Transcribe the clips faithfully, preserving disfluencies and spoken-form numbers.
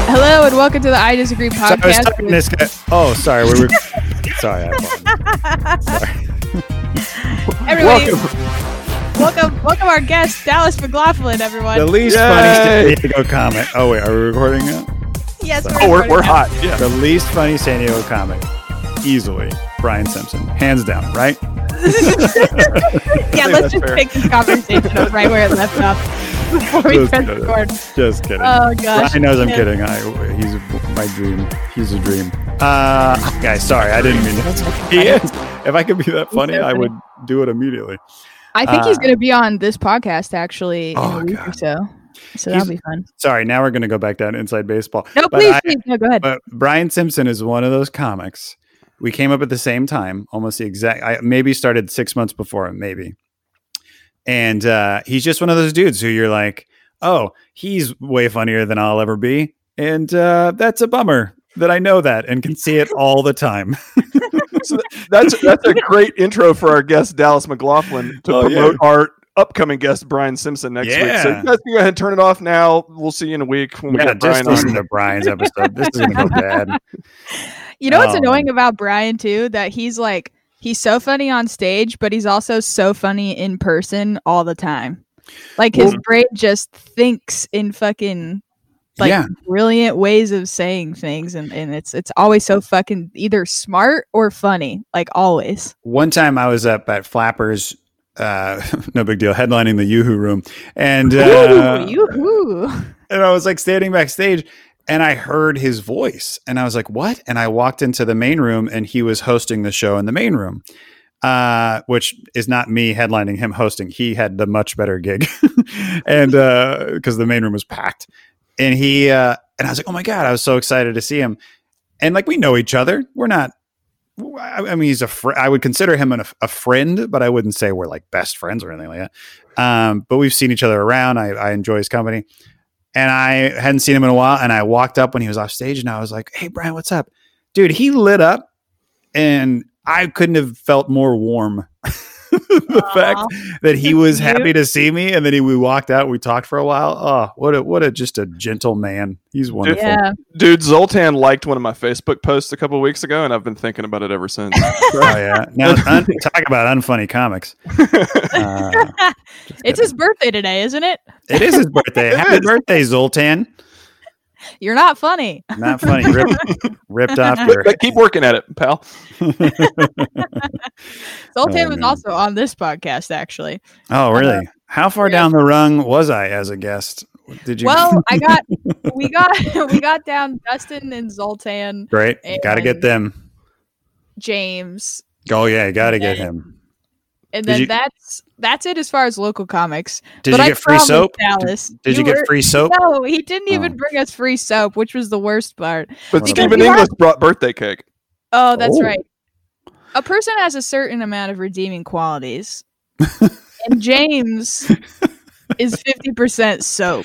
Hello and welcome to the I Disagree podcast. So I was talking this guy. Oh, sorry. We were. sorry. I sorry. Everybody, welcome. welcome, welcome our guest, Dallas McLaughlin. Everyone. The least Yay! funny San Diego comic. Oh wait, are we recording now? Yes. So- We're Oh, we're, recording we're now. hot. Yeah. The least funny San Diego comic, easily Brian Simpson, hands down. Right? Yeah, think let's that's just fair. pick this conversation up right where it left off before we Just press kidding. record. Just kidding. Oh gosh. Brian knows I'm Yeah. kidding. I, he's a, my dream. He's a dream. Uh, guys, sorry, I didn't mean to. He is. If I could be that funny, so I funny. would do it immediately. I think he's Uh, going to be on this podcast actually in Oh, a week God. or so. So He's- that'll be fun. Sorry, now we're going to go back down to inside baseball. No, But please, I- please. No, go ahead. But Brian Simpson is one of those comics. We came up at the same time, almost the exact. I maybe started six months before him, maybe. And uh, he's just one of those dudes who you're like, oh, he's way funnier than I'll ever be, and uh, that's a bummer that I know that and can see it all the time. So that's that's a great intro for our guest Dallas McLaughlin to Oh, promote our upcoming guest Brian Simpson next week. So Yeah. you guys can go ahead and turn it off now. We'll see you in a week when we yeah, get just Brian listen on. to Brian's episode. This is gonna go bad. You know what's Oh. annoying about Brian too? That he's like he's so funny on stage, but he's also so funny in person all the time. Like his Well- brain just thinks in fucking like Yeah. brilliant ways of saying things, and, and it's it's always so fucking either smart or funny. Like always. One time I was up at Flappers, uh, no big deal, headlining the Yoo-Hoo Room, and uh, Ooh, yoo-hoo. and I was like standing backstage, and I heard his voice, and I was like, "What?" And I walked into the main room, and he was hosting the show in the main room, uh, which is not me headlining, him hosting. He had the much better gig, and because the main room was packed, and he uh, and I was like, "Oh my god!" I was so excited to see him, and like we know each other. We're not. I I mean, he's a fr- I would consider him an, a friend, but I wouldn't say we're like best friends or anything like that. Um, but we've seen each other around. I, I enjoy his company, and I hadn't seen him in a while. And I walked up when he was off stage, and I was like, "Hey, Brian, what's up, dude?" He lit up, and I couldn't have felt more warm. The Aw. fact that he was You- happy to see me, and then he, we walked out. We talked for a while. Oh, what a what a just a gentle man. He's wonderful. Yeah. Dude, Zoltan liked one of my Facebook posts a couple weeks ago, and I've been thinking about it ever since. Oh yeah. Now un- talk about unfunny comics. Uh, It's his birthday today, isn't it? It is his birthday. It Happy is. birthday, Zoltan. You're not funny. Not funny. Ripped, ripped off your. But keep working at it, pal. Zoltan Oh, was man. also on this podcast, actually. Oh, really? How far yeah. down the rung was I as a guest? Did you? Well, I got we got we got down Dustin and Zoltan, Great. Got to get and- them. James, Oh yeah, you got to get Yeah. him. and Did then you- that's that's it as far as local comics. Did But you I get free promise, soap? Dallas? Did you, get were- free soap? No, he didn't even Oh. bring us free soap, which was the worst part. But Because Stephen you English have- brought birthday cake. Oh, that's Oh. right. A person has a certain amount of redeeming qualities, and James is fifty percent soap.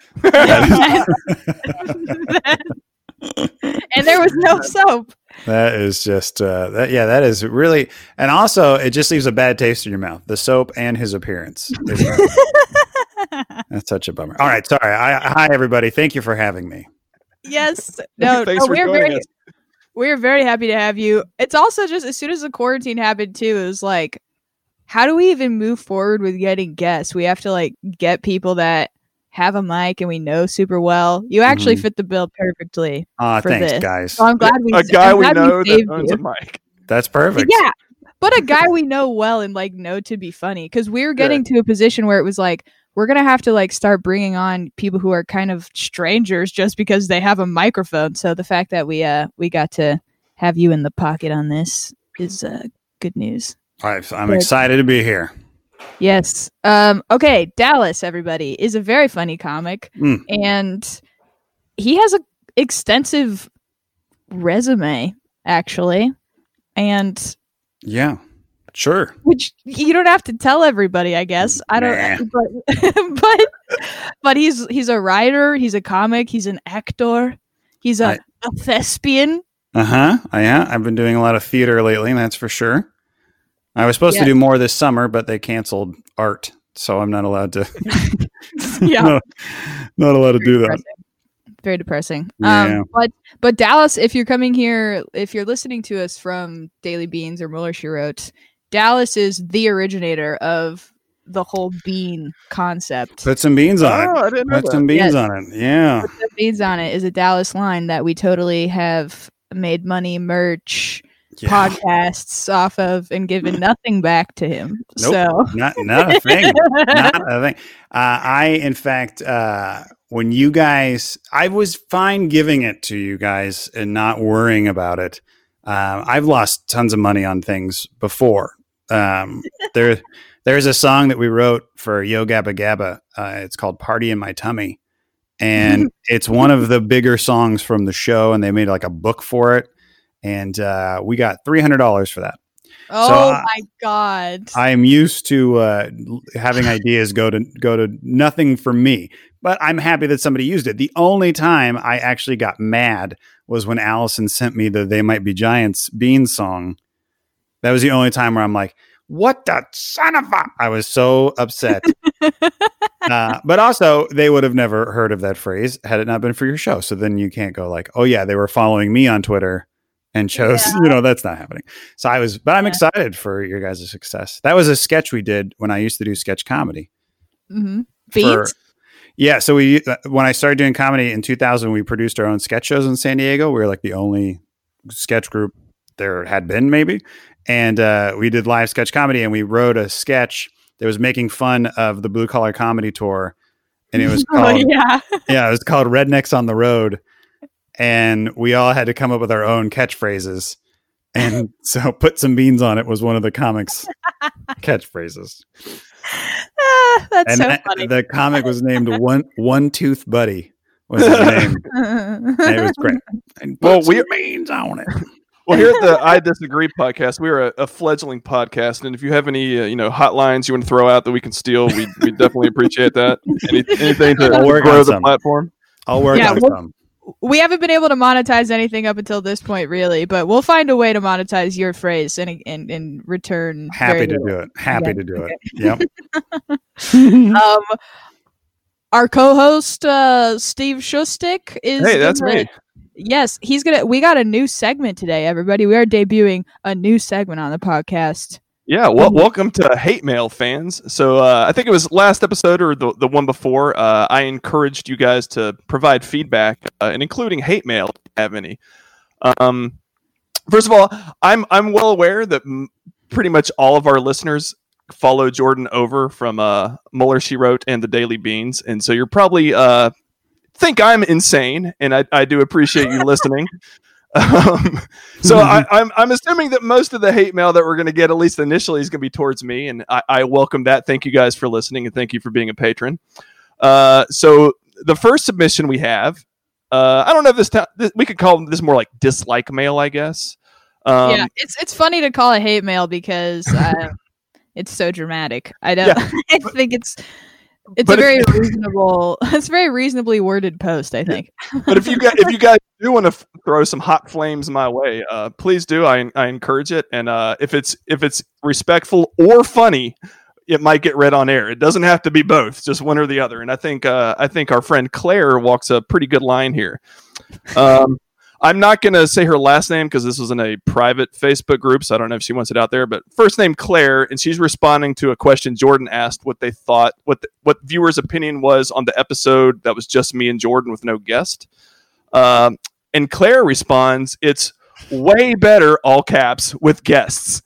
And there was no soap. That is just uh, that. Yeah, that is really. And also, it just leaves a bad taste in your mouth. The soap and his appearance. Is- That's such a bummer. All right, sorry. I, hi, everybody. Thank you for having me. Yes. No, Thanks no for we're joining very us. we're very happy to have you. It's also just as soon as the quarantine happened too, it was like, how do we even move forward with getting guests? We have to like get people that have a mic and we know super well. You actually Mhm. fit the bill perfectly. Ah, For thanks, this. guys. So I'm glad we A guy I'm we glad know that saved owns you. a mic. That's perfect. Yeah. But a guy we know well and like know to be funny, because we were getting to a position where it was like, we're gonna have to like start bringing on people who are kind of strangers just because they have a microphone. So the fact that we uh we got to have you in the pocket on this is uh, good news. All right, I'm excited to be here. Yes. Um. Okay. Dallas, everybody, is a very funny comic, Mm. and he has a extensive resume actually, and Yeah, sure. which you don't have to tell everybody, I guess. I don't, but, but but he's he's a writer, he's a comic, he's an actor, he's a, I- a thespian. Uh huh. Yeah, I've been doing a lot of theater lately, that's for sure. I was supposed Yeah. to do more this summer, but they canceled art, so I'm not allowed to. Yeah. not, not allowed to do that. Depressing. very depressing. Yeah. Um, but but Dallas, if you're coming here, if you're listening to us from Daily Beans or Mueller She Wrote, Dallas is the originator of the whole bean concept. Put some beans on Oh, it. I didn't know Put that. some beans Yes. on it. Yeah. Put some beans on it is a Dallas line that we totally have made money, merch, Yeah. podcasts off of, and given nothing back to him. Nope. So Not not a thing. Not a thing. Uh, I, in fact, uh, when you guys, I was fine giving it to you guys and not worrying about it. Uh, I've lost tons of money on things before. Um, there, there's a song that we wrote for Yo Gabba Gabba. Uh, it's called "Party in My Tummy," and it's one of the bigger songs from the show. And they made like a book for it, and uh, we got three hundred dollars for that. oh I- my god. I am used to uh, having ideas go to go to nothing for me, but I'm happy that somebody used it. The only time I actually got mad was when Allison sent me the "They Might Be Giants" Bean song. That was the only time where I'm like, "What the son of a!" I was so upset. uh, but also, they would have never heard of that phrase had it not been for your show. So then you can't go like, "Oh yeah, they were following me on Twitter." And chose, Yeah. you know, that's not happening. So I was, but I'm Yeah. excited for your guys' success. That was a sketch we did when I used to do sketch comedy. Mm-hmm. For- Beans? yeah. So we, when I started doing comedy in two thousand, we produced our own sketch shows in San Diego. We were like the only sketch group there had been, maybe. And uh, we did live sketch comedy, and we wrote a sketch that was making fun of the Blue Collar Comedy Tour. And it was called, Oh, yeah. yeah, it was called Rednecks on the Road. And we all had to come up with our own catchphrases. And so "Put Some Beans on It" was one of the comics' catchphrases. Ah, that's And so that- funny. the comic was named One One Tooth Buddy was his name. And it was great. And Well, put we- some beans on it. Well, here at the I Disagree podcast, we are a, a fledgling podcast, and if you have any, uh, you know, hotlines you want to throw out that we can steal, we we definitely appreciate that. Any, anything to I'll work grow on the some. platform. I'll work Yeah, on we'll- some. We haven't been able to monetize anything up until this point, really, but we'll find a way to monetize your phrase and in, in return. Happy very to little. do it. Happy Yeah. to do it. Yep. Um, our co-host uh, Steve Shustik is. Hey, that's gonna- me. Yes, he's gonna. We got a new segment today, everybody. We are debuting a new segment on the podcast. Yeah, well, welcome to Hate Mail fans. So uh, I think it was last episode or the, the one before, uh, I encouraged you guys to provide feedback, uh, and including hate mail if you have any. Um, first of all, I'm I'm well aware that m- pretty much all of our listeners follow Jordan over from uh, Mueller She Wrote and the Daily Beans, and so you're probably uh, think I'm insane, and I, I do appreciate you listening. Um, so I, I'm I'm assuming that most of the hate mail that we're going to get, at least initially, is going to be towards me, and I, I welcome that. Thank you guys for listening, and thank you for being a patron. Uh, so the first submission we have, uh, I don't know if this, ta- this we could call this more like dislike mail, I guess. Um, yeah, it's it's funny to call it hate mail because uh, it's so dramatic. I don't. Yeah. I think it's it's But a if- very reasonable. It's a very reasonably worded post. I think. But if you guys, if you guys do want to f- throw some hot flames my way, uh, please do. I I encourage it, and uh, if it's if it's respectful or funny, it might get read on air. It doesn't have to be both, just one or the other. And I think uh, I think our friend Claire walks a pretty good line here. Um, I'm not going to say her last name because this was in a private Facebook group, so I don't know if she wants it out there. But first name Claire, and she's responding to a question Jordan asked, what they thought, what the, what viewers' opinion was on the episode that was just me and Jordan with no guest. Um, and Claire responds, "It's way better, all caps, with guests."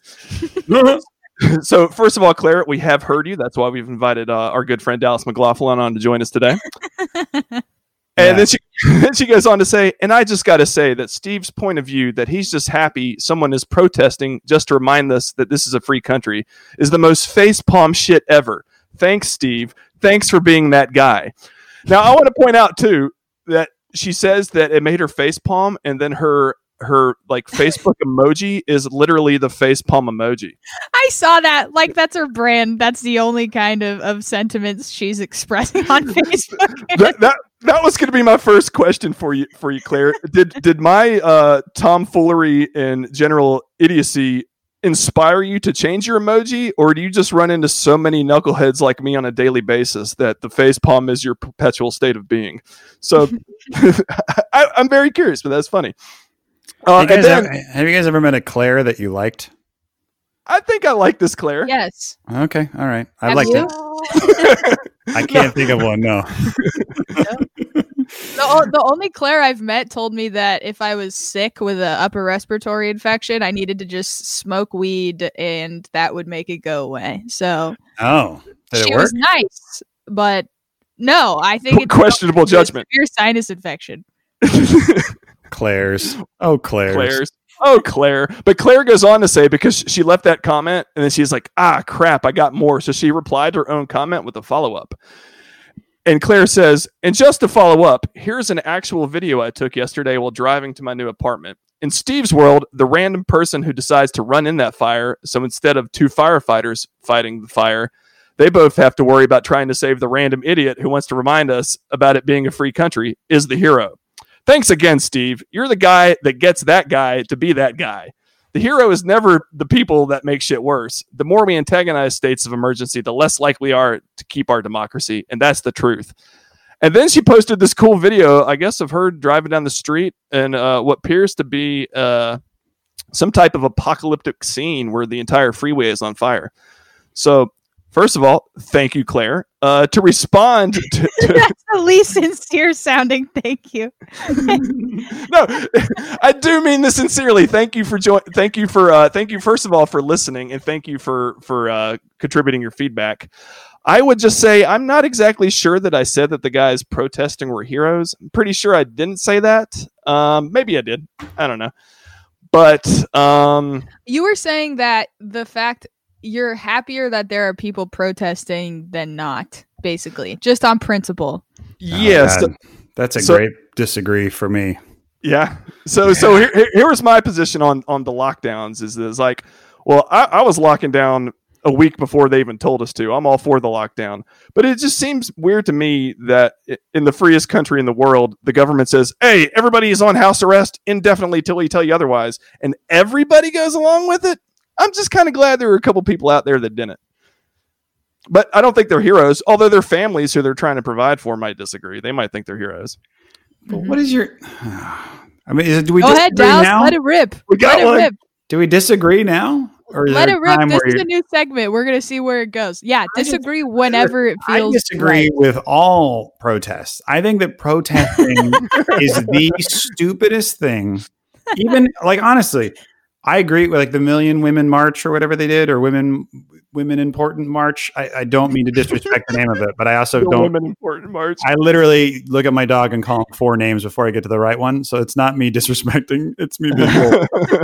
So first of all, Claire, we have heard you. That's why we've invited uh, our good friend Dallas McLaughlin on to join us today. And Yeah. then she then she goes on to say, and I just got to say that Steve's point of view that he's just happy someone is protesting just to remind us that this is a free country is the most facepalm shit ever. Thanks, Steve. Thanks for being that guy. Now, I want to point out, too, that she says that it made her facepalm, and then her her like Facebook emoji is literally the facepalm emoji. I saw that. Like that's her brand. That's the only kind of, of sentiments she's expressing on Facebook. that, that that was going to be my first question for you, for you, Claire. Did did my uh, tomfoolery and general idiocy inspire you to change your emoji, or do you just run into so many knuckleheads like me on a daily basis that the face palm is your perpetual state of being? So I, I'm very curious, but that's funny. Uh, have, you and then, ever, have you guys ever met a Claire that you liked? I think I like this Claire. Yes. Okay. All right. I Have liked you? it. I can't no. think of one. No. The, the only Claire I've met told me that if I was sick with an upper respiratory infection, I needed to just smoke weed and that would make it go away. So, oh, did she it work? was nice, but no, I think it's questionable judgment. Your sinus infection. Claire's. Oh, Claire's. Claire's. Oh, Claire. But Claire goes on to say, because she left that comment and then she's like, ah, crap, I got more. So she replied to her own comment with a follow-up. And Claire says, and just to follow up, here's an actual video I took yesterday while driving to my new apartment. In Steve's world, the random person who decides to run in that fire, so instead of two firefighters fighting the fire, they both have to worry about trying to save the random idiot who wants to remind us about it being a free country, is the hero. Thanks again, Steve. You're the guy that gets that guy to be that guy. The hero is never the people that make shit worse. The more we antagonize states of emergency, the less likely we are to keep our democracy. And that's the truth. And then she posted this cool video, I guess, of her driving down the street and uh, what appears to be uh, some type of apocalyptic scene where the entire freeway is on fire. So, first of all, thank you, Claire. Uh, to respond to, to that's the least sincere sounding thank you. No, I do mean this sincerely. Thank you for join. Thank you for. Uh, thank you first of all for listening, and thank you for for uh, contributing your feedback. I would just say I'm not exactly sure that I said that the guys protesting were heroes. I'm pretty sure I didn't say that. Um, maybe I did. I don't know. But um, you were saying that the fact. You're happier that there are people protesting than not, basically, just on principle. Yes, oh, that's a so, great disagree for me. Yeah. So, yeah. so here, here was my position on on the lockdowns. Is is like, well, I, I was locking down a week before they even told us to. I'm all for the lockdown, but it just seems weird to me that in the freest country in the world, the government says, "Hey, everybody is on house arrest indefinitely till we tell you otherwise," and everybody goes along with it. I'm just kind of glad there were a couple people out there that didn't. But I don't think they're heroes, although their families who they're trying to provide for might disagree. They might think they're heroes. But what is your... I mean, is it, do we Go disagree ahead, Dallas. now? Let it rip. We got Let one. it rip. Do we disagree now? Or is Let there it a rip. time This where is you're- a new segment. We're going to see where it goes. Yeah, disagree whenever it I feels disagree right. with all protests. I think that protesting is the stupidest thing. Even, like, honestly... I agree with like the Million Women March or whatever they did, or Women Women Important March. I, I don't mean to disrespect the name of it, but I also The don't. Women Important March. I literally look at my dog and call him four names before I get to the right one. So it's not me disrespecting; it's me being cool.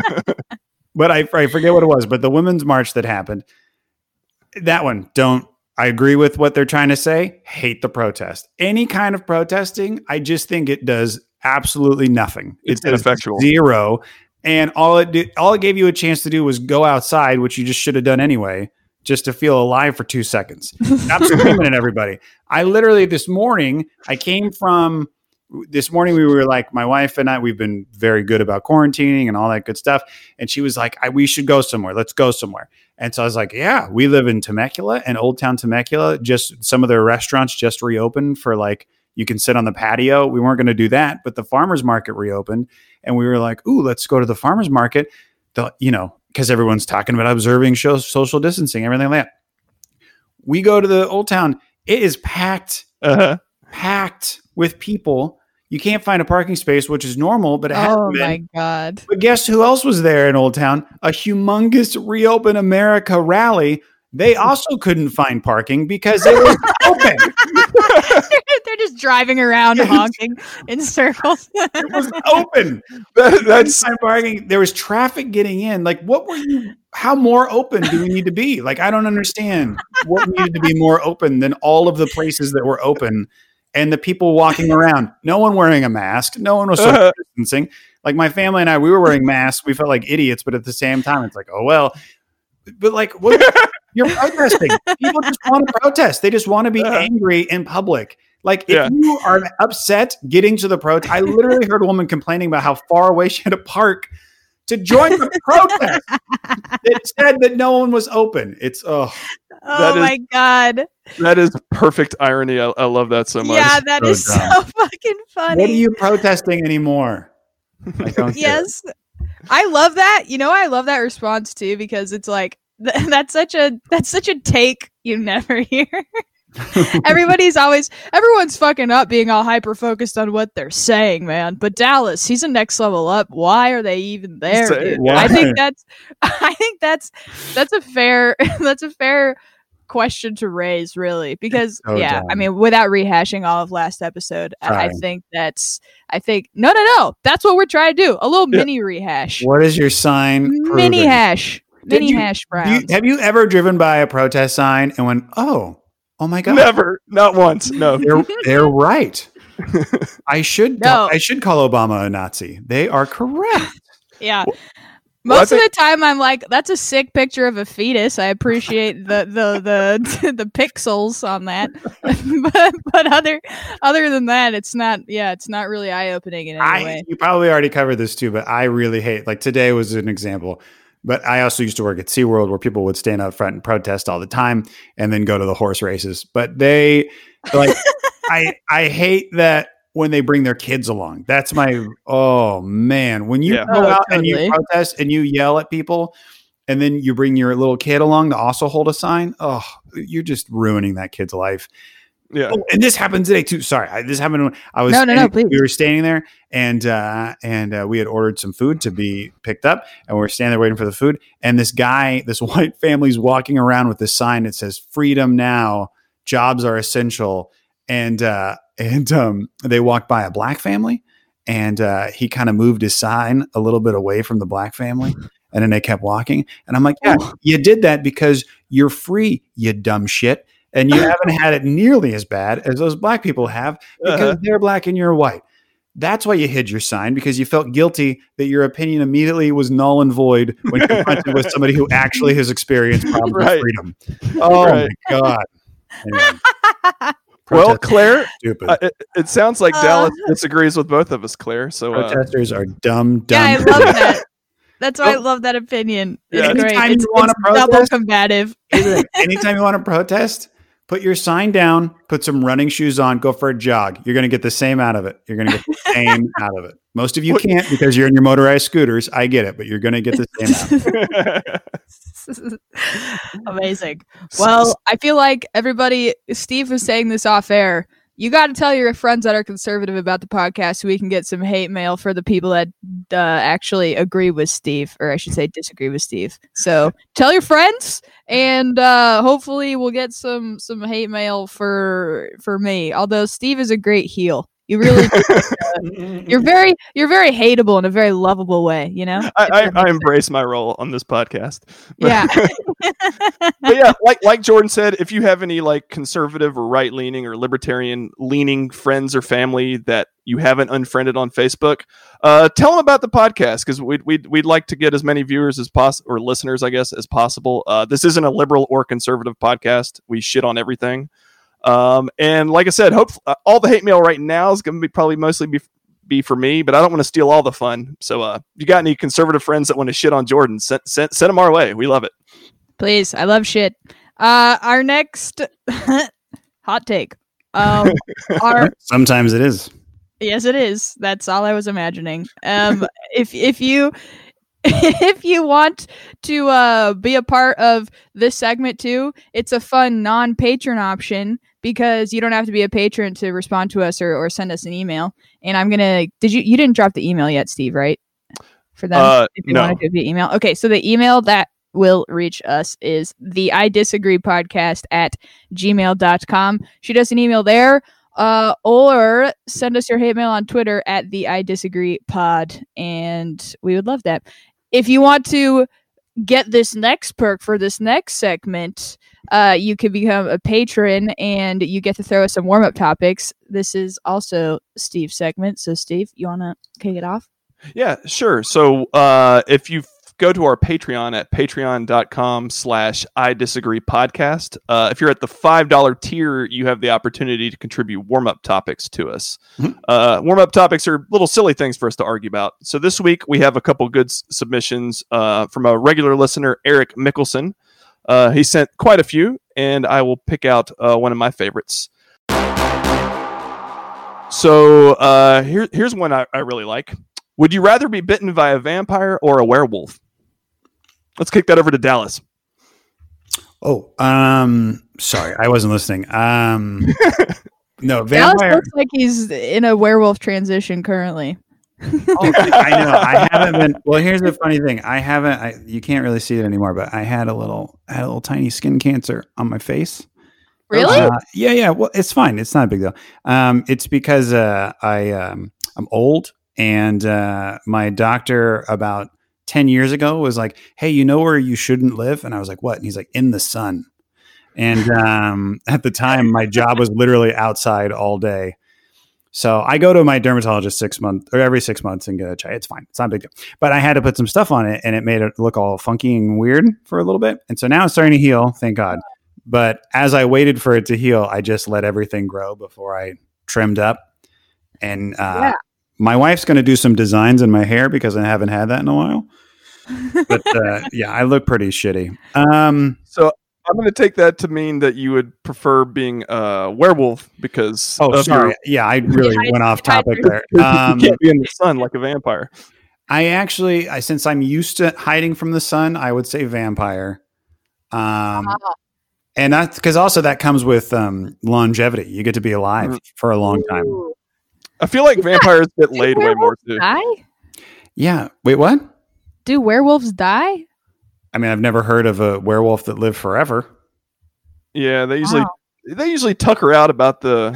But I, I forget what it was. But the Women's March that happened, that one, don't. I agree with what they're trying to say. Hate the protest. Any kind of protesting, I just think it does absolutely nothing. It's it does ineffectual. Zero. And all it did, all it gave you a chance to do was go outside, which you just should have done anyway, just to feel alive for two seconds. Stop screaming at everybody. I literally this morning, I came from this morning. We were like, my wife and I, we've been very good about quarantining and all that good stuff. And she was like, I, we should go somewhere. Let's go somewhere. And so I was like, yeah, we live in Temecula and Old Town Temecula. Just some of their restaurants just reopened for like, you can sit on the patio. We weren't going to do that, but the farmer's market reopened. And we were like, ooh, let's go to the farmer's market. The, you know, because everyone's talking about observing show, social distancing, everything like that. We go to the Old Town. It is packed, uh-huh. packed with people. You can't find a parking space, which is normal, but it hasn't Oh been. my God. But guess who else was there in Old Town? A humongous Reopen America rally. They also couldn't find parking because it was open. They're just driving around honking in circles. It was open. That, that's Time parking. There was traffic getting in. Like, what were you? How more open do we need to be? Like, I don't understand what needed to be more open than all of the places that were open and the people walking around. No one wearing a mask. No one was social Uh-huh. distancing. Like my family and I, we were wearing masks. We felt like idiots, but at the same time, it's like, oh well. But like, what? You're protesting. People just want to protest. They just want to be Uh-huh. angry in public. Like if Yeah. you are upset getting to the protest, I literally heard a woman complaining about how far away she had to park to join the protest. It said that no one was open. It's oh, oh is, my god, that is perfect irony. I, I love that so much. Yeah, that so is dumb. so fucking funny. What are you protesting anymore? I don't yes, I love that. You know, I love that response too because it's like th- that's such a that's such a take you never hear. Everybody's always everyone's fucking up being all hyper focused on what they're saying, man. But Dallas, he's a next level up. Why are they even there? Dude? Why? I think that's I think that's that's a fair that's a fair question to raise, really. Because so yeah, dumb. I mean, without rehashing all of last episode, I, I Trying. think that's I think no no no. That's what we're trying to do. A little Yeah. mini rehash. What is your sign? Mini proving? hash. Did Mini you- hash Do browns. you, have you ever driven by a protest sign and went, oh, oh my god, Never, not once. No. they're they're right. I should No. I should call Obama a Nazi. They are correct. Yeah. Well, I Most think- of the time, I'm like, "That's a sick picture of a fetus." I appreciate the the the the pixels on that, but but other other than that, it's not. Yeah, it's not really eye opening in any I way. you probably already covered this too, but I really hate like today was an example. But I also used to work at SeaWorld where people would stand out front and protest all the time and then go to the horse races. But they like I I hate that when they bring their kids along. That's my oh man. When you Yeah. go Oh, out and you totally. protest and you yell at people and then you bring your little kid along to also hold a sign, oh, you're just ruining that kid's life. Yeah. Oh, and this happened today too. Sorry, I, this happened when I was. No, no, no, standing- please. We were standing there, and uh, and uh, we had ordered some food to be picked up, and we were standing there waiting for the food. And this guy, this white family's walking around with this sign that says "Freedom now, jobs are essential." And uh, and um, they walked by a black family, and uh, he kind of moved his sign a little bit away from the black family. And then they kept walking, and I'm like, "Yeah, you did that because you're free, you dumb shit." And you haven't had it nearly as bad as those black people have because Uh-huh. they're black and you're white. That's why you hid your sign, because you felt guilty that your opinion immediately was null and void when confronted with somebody who actually has experienced problems Right. with freedom. Oh Right. my God. Anyway, Well, protest- Claire, stupid. uh, it, it sounds like Uh. Dallas disagrees with both of us, Claire. So uh, Protesters are dumb, dumb. Yeah, I love that. That's why I Oh. love that opinion. It's Yeah. great. Anytime It's, you wanna it's double protest- combative. Anytime you want to protest, put your sign down, put some running shoes on, go for a jog. You're going to get the same out of it. You're going to get the same out of it. Most of you What- can't because you're in your motorized scooters. I get it, but you're going to get the same out of it. Amazing. Well, I feel like everybody, Steve was saying this off air. You got to tell your friends that are conservative about the podcast so we can get some hate mail for the people that uh, actually agree with Steve, or I should say disagree with Steve. So tell your friends, and uh, hopefully we'll get some some hate mail for for me. Although Steve is a great heel. You really, you're very you're very hateable in a very lovable way. You know. I, I, I embrace my role on this podcast. Yeah. But yeah, like like Jordan said, if you have any like conservative or right leaning or libertarian leaning friends or family that you haven't unfriended on Facebook, uh, tell them about the podcast because we'd, we'd we'd like to get as many viewers as possible or listeners, I guess, as possible. Uh, this isn't a liberal or conservative podcast. We shit on everything. Um, and like I said, hope uh, all the hate mail right now is going to be probably mostly be be for me, but I don't want to steal all the fun. So, uh, if you got any conservative friends that want to shit on Jordan, send, send, send them our way. We love it. Please, I love shit. Uh, our next hot take. Um, our Sometimes it is. yes, it is. That's all I was imagining. Um, if if you if you want to uh be a part of this segment too, it's a fun non-patron option because you don't have to be a patron to respond to us or, or send us an email. And I'm gonna. Did you you didn't drop the email yet, Steve? Right? For them, Uh, if you no. want to do via email. Okay, so the email that will reach us is the I disagree podcast at gmail dot com. Shoot us an email there, uh, or send us your hate mail on Twitter at the I disagree pod, and we would love that. If you want to get this next perk for this next segment, uh, you can become a patron and you get to throw us some warm up topics. This is also Steve's segment. So, Steve, you want to kick it off? Yeah, sure. So uh, if you go to our Patreon at patreon.com slash I disagree podcast. Uh, if you're at the five dollars tier, you have the opportunity to contribute warm-up topics to us. Mm-hmm. Uh, warm-up topics are little silly things for us to argue about. So this week we have a couple good s- submissions uh, from a regular listener, Eric Mickelson. Uh, he sent quite a few, and I will pick out uh, one of my favorites. So uh, here, here's one I, I really like. Would you rather be bitten by a vampire or a werewolf? Let's kick that over to Dallas. Oh, um, sorry, I wasn't listening. Um, no, vampire. Dallas looks like he's in a werewolf transition currently. Oh, I know. I haven't been. Well, here's the funny thing. I haven't. I, you can't really see it anymore, but I had a little, I had a little tiny skin cancer on my face. Really? Uh, yeah, yeah. Well, it's fine. It's not a big deal. Um, it's because uh, I um, I'm old, and uh, my doctor about ten years ago was like, "Hey, you know where you shouldn't live?" And I was like, "What?" And he's like, "In the sun." And um, at the time, my job was literally outside all day. So I go to my dermatologist six months or every six months and get a check. It's fine. It's not a big deal. But I had to put some stuff on it, and it made it look all funky and weird for a little bit. And so now it's starting to heal, thank God. But as I waited for it to heal, I just let everything grow before I trimmed up. And uh, yeah. my wife's going to do some designs in my hair because I haven't had that in a while. But uh, yeah, I look pretty shitty. Um, so I'm going to take that to mean that you would prefer being a werewolf because. Oh, sorry. Your... Yeah, I really went off topic there. Um, you can't be in the sun like a vampire. I actually, I, since I'm used to hiding from the sun, I would say vampire. Um, uh-huh. And that's because also that comes with um, longevity. You get to be alive mm-hmm. for a long time. I feel like vampires get laid way more too. Die? Yeah. Wait, what? Do werewolves die? I mean, I've never heard of a werewolf that lived forever. Yeah, they usually wow. they usually tucker out about the.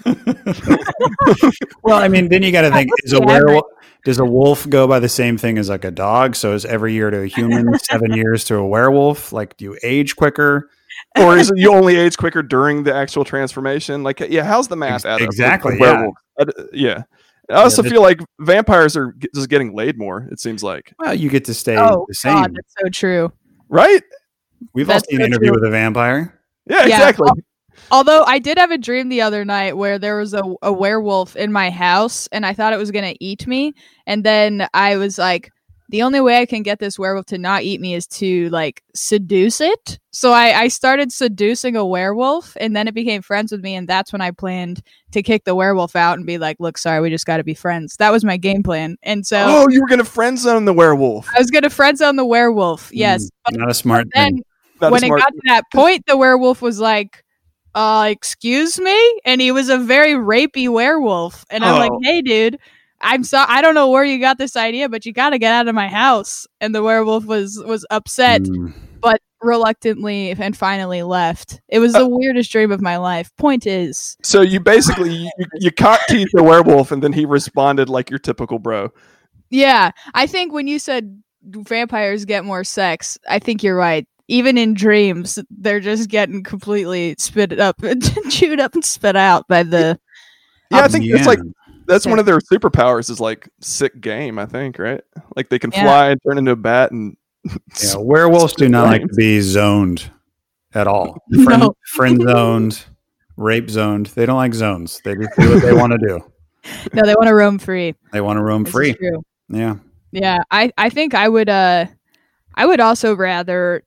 Well, I mean, then you got to think: is a werewolf? Does a wolf go by the same thing as like a dog? So is every year to a human, seven years to a werewolf? Like, do you age quicker? Or is it you only age quicker during the actual transformation? Like, yeah, how's the math add up? Exactly. Yeah. yeah. I also yeah, feel like vampires are just getting laid more, it seems like. Well, you get to stay oh, the same. God, that's so true. Right? We've that's all seen so an interview true. with a vampire. Yeah, yeah, exactly. Although I did have a dream the other night where there was a, a werewolf in my house and I thought it was going to eat me. And then I was like, the only way I can get this werewolf to not eat me is to like seduce it. So I, I started seducing a werewolf and then it became friends with me. And that's when I planned to kick the werewolf out and be like, look, sorry, we just got to be friends. That was my game plan. And so. Oh, you were going to friend zone the werewolf. I was going to friend zone the werewolf. Yes. Mm, but, not a smart but then thing. Not when it smart got to that point, the werewolf was like, uh, excuse me? And he was a very rapey werewolf. And I'm oh. like, hey, dude. I'm so I don't know where you got this idea, but you got to get out of my house. And the werewolf was was upset, mm. but reluctantly and finally left. It was the uh, weirdest dream of my life. Point is, so you basically you, you cock teeth the werewolf, and then he responded like your typical bro. Yeah, I think when you said vampires get more sex, I think you're right. Even in dreams, they're just getting completely spit up, chewed up, and spit out by the. Yeah, I think yeah. it's like. That's one of their superpowers is like sick game, I think, right? Like they can yeah. fly and turn into a bat and yeah, werewolves do not like to be zoned at all. Friend, no. friend zoned, rape zoned. They don't like zones. They just do what they want to do. No, they want to roam free. They want to roam this free. Is true. Yeah. Yeah. I, I think I would uh I would also rather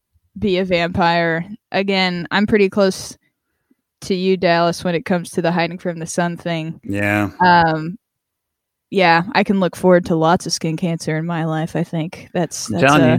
be a vampire. Again, I'm pretty close to you, Dallas, when it comes to the hiding from the sun thing. Yeah. Um, yeah, I can look forward to lots of skin cancer in my life. I think that's. that's uh,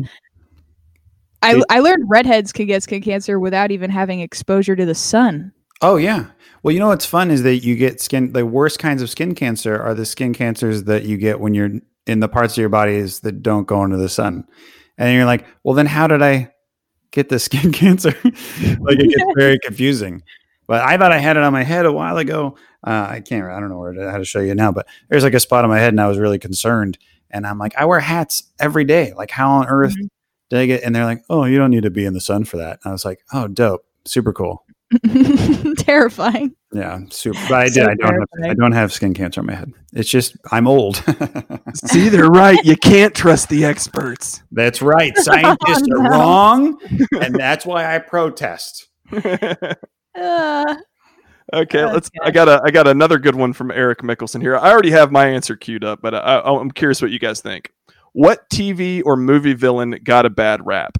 I I learned redheads can get skin cancer without even having exposure to the sun. Oh yeah. Well, you know what's fun is that you get skin. The worst kinds of skin cancer are the skin cancers that you get when you're in the parts of your bodies that don't go into the sun, and you're like, well, then how did I get the skin cancer? Like it gets very confusing. But I thought I had it on my head a while ago. Uh, I can't, I don't know where to, how to show you now, but there's like a spot on my head and I was really concerned. And I'm like, I wear hats every day. Like how on earth mm-hmm. did I get, and they're like, oh, you don't need to be in the sun for that. And I was like, oh, dope. Super cool. Terrifying. Yeah, super. But I So did. I don't. Have, terrifying. I don't have skin cancer on my head. It's just I'm old. See, they're right. You can't trust the experts. That's right. Scientists Oh, are no. wrong, and that's why I protest. Uh, Okay, Oh, let's. God. I got a. I got another good one from Eric Mickelson here. I already have my answer queued up, but I, I'm curious what you guys think. What T V or movie villain got a bad rap?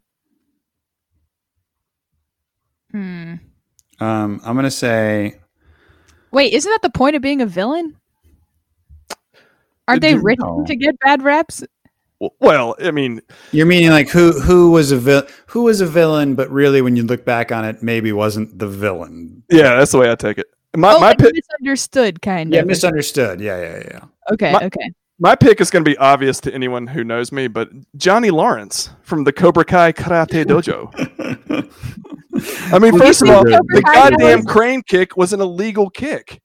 hmm. Um, I'm gonna say Wait, isn't that the point of being a villain? Aren't they No. written to get bad reps? Well, I mean, you're meaning like who who was a vil- who was a villain, but really when you look back on it, maybe wasn't the villain. yeah, that's the way I take it. My oh, my like pick. misunderstood, kind Yeah, of. misunderstood. Yeah, yeah, yeah. Okay, My- okay. My pick is going to be obvious to anyone who knows me, but Johnny Lawrence from the Cobra Kai Karate Dojo. I mean, Well, first of you all, think Cobra the Kai goddamn was- crane kick was an illegal kick.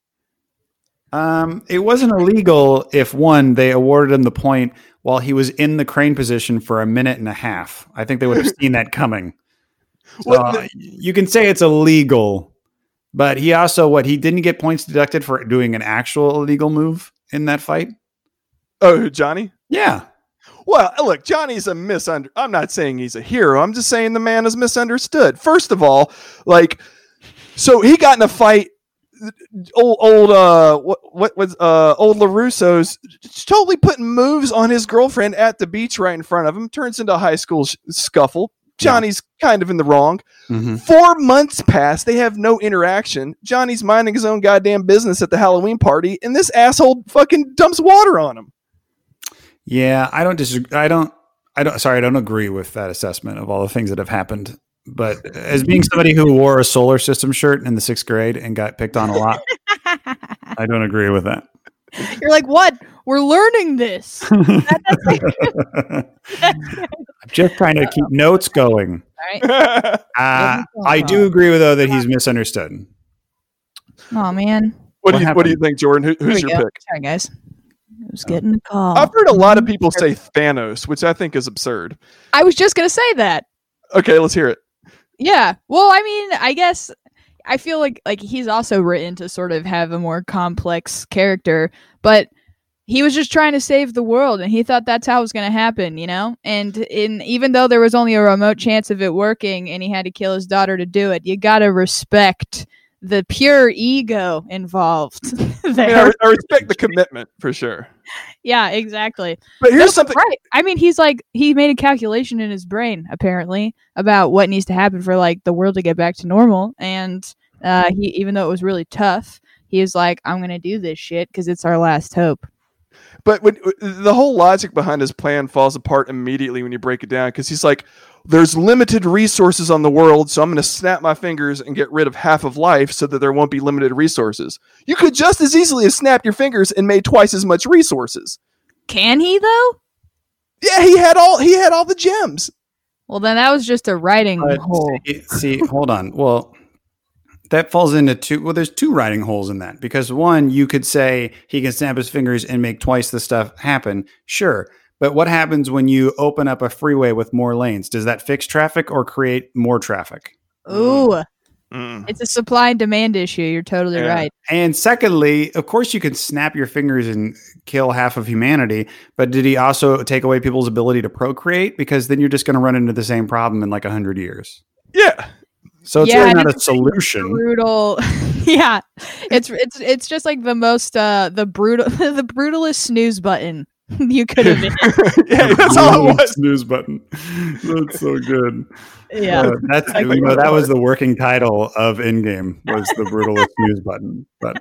Um, it wasn't illegal if one they awarded him the point while he was in the crane position for a minute and a half. I think they would have seen that coming. So, Well, the- you can say it's illegal, but he also what he didn't get points deducted for doing an actual illegal move in that fight. Oh, Johnny? Yeah. Well, look, Johnny's a misunder. I'm not saying he's a hero. I'm just saying the man is misunderstood. First of all, like, so he got in a fight. Old, old, uh, what, what was, uh, old LaRusso's totally putting moves on his girlfriend at the beach right in front of him. Turns into a high school sh- scuffle. Johnny's kind of in the wrong. Mm-hmm. Four months pass. They have no interaction. Johnny's minding his own goddamn business at the Halloween party, and this asshole fucking dumps water on him. Yeah, I don't disagree. I don't. I don't. Sorry, I don't agree with that assessment of all the things that have happened. But as being somebody who wore a solar system shirt in the sixth grade and got picked on a lot, I don't agree with that. You're like, what? We're learning this. I'm just trying to keep notes going. All right. Uh, I do agree with though that he's misunderstood. Oh man. What, What do you What do you think, Jordan? Who, Here who's we your go. pick? Sorry, guys. I was getting a call. I've heard a lot of people say Thanos, which I think is absurd. I was just gonna say that. Okay, let's hear it. Yeah. Well, I mean, I guess I feel like like he's also written to sort of have a more complex character, but he was just trying to save the world and he thought that's how it was going to happen, you know? And in even though there was only a remote chance of it working and he had to kill his daughter to do it, you got to respect the pure ego involved I, mean, there. I, I respect the commitment for sure. Yeah, exactly. But here's That's something. right. I mean, he's like he made a calculation in his brain apparently about what needs to happen for like the world to get back to normal, and uh, he even though it was really tough, he was like, "I'm gonna do this shit because it's our last hope." But when, the whole logic behind his plan falls apart immediately when you break it down, because he's like, there's limited resources on the world, so I'm going to snap my fingers and get rid of half of life so that there won't be limited resources. You could just as easily have snapped your fingers and made twice as much resources. Can he though? Yeah, he had all he had all the gems. Well, then that was just a writing But hole. see, see, hold on. Well, that falls into two. Well, there's two writing holes in that because one, you could say he can snap his fingers and make twice the stuff happen. Sure. But what happens when you open up a freeway with more lanes? Does that fix traffic or create more traffic? Ooh, Mm. it's a supply and demand issue. You're totally Yeah. right. And secondly, of course, you can snap your fingers and kill half of humanity. But did he also take away people's ability to procreate? Because then you're just going to run into the same problem in like a hundred years. Yeah. So it's Yeah, really and not a it's solution. Brutal. Yeah, it's it's it's just like the most uh the brutal the brutalest snooze button you could have been. Yeah, that's all it was. Snooze button. That's so good. Yeah. Uh, that's I you think know, that's that was the working title of Endgame was the brutalist snooze button. But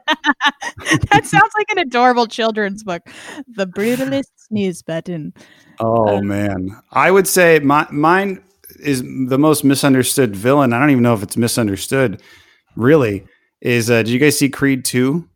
That sounds like an adorable children's book. The brutalist snooze button. oh Uh, man, I would say my mine is the most misunderstood villain. I don't even know if it's misunderstood. Really, is uh, did you guys see Creed two?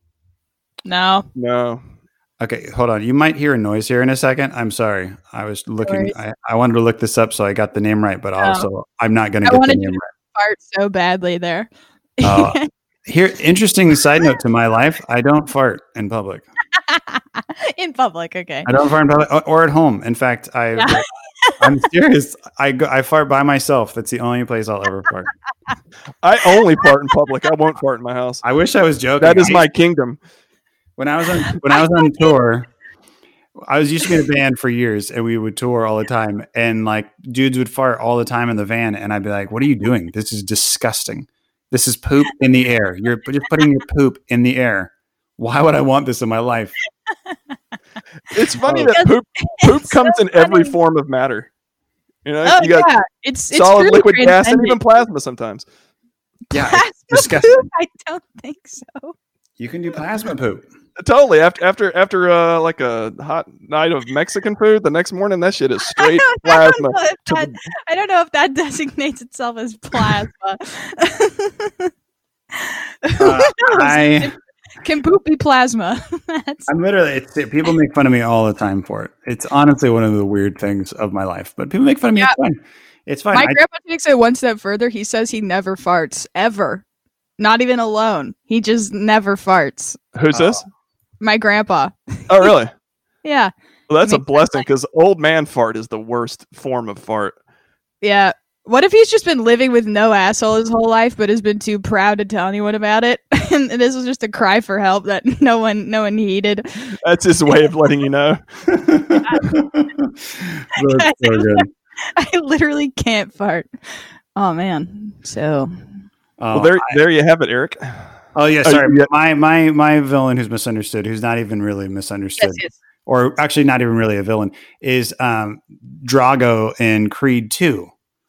No. No. Okay, hold on. You might hear a noise here in a second. I'm sorry. I was looking. worries. I, I wanted to look this up so I got the name right, but also I'm not going to I get the wanted name you right. Fart so badly there. Uh, Here, interesting side note to my life: I don't fart in public. In public, okay. I don't fart in public or, or at home. In fact, I Yeah. I'm serious. I go, I fart by myself. That's the only place I'll ever fart. I only fart in public. I won't fart in my house. I wish I was joking. That is I, my kingdom. When I was on when I was on tour, I was used to be in a band for years, and we would tour all the time. And like dudes would fart all the time in the van, and I'd be like, "What are you doing? This is disgusting. This is poop in the air. You're just putting your poop in the air. Why would I want this in my life?" It's funny Oh. that poop poop It's comes so in every funny. form of matter. You know, Oh you got yeah, it's it's solid, really liquid, gas, and transcendent. even plasma sometimes. Yeah, Plasma it's disgusting. poop? I don't think so. You can do plasma poop. Totally. After after after uh, like a hot night of Mexican food, the next morning that shit is straight I don't plasma. know if to that- the- I don't know if that designates itself as plasma. Who Uh, knows? I Can poop be plasma? That's, I'm literally. It's, people make fun of me all the time for it. It's honestly one of the weird things of my life. But people make fun of me. Yeah. It's fine. It's fine. my I, grandpa takes it one step further. He says he never farts ever, not even alone. He just never farts. Who's Oh. this? My grandpa. Oh, really? Yeah, Well, that's a Makes blessing because old man fart is the worst form of fart. yeah. What if he's just been living with no asshole his whole life, but has been too proud to tell anyone about it? And this was just a cry for help that no one, no one heeded. That's his way of letting you know. That's so good. I literally can't fart. Oh man. So Oh, Well, there, I- there you have it, Eric. oh yeah, Oh, sorry. yeah. My my my villain who's misunderstood, who's not even really misunderstood, yes, yes. or actually not even really a villain, is um, Drago in Creed two.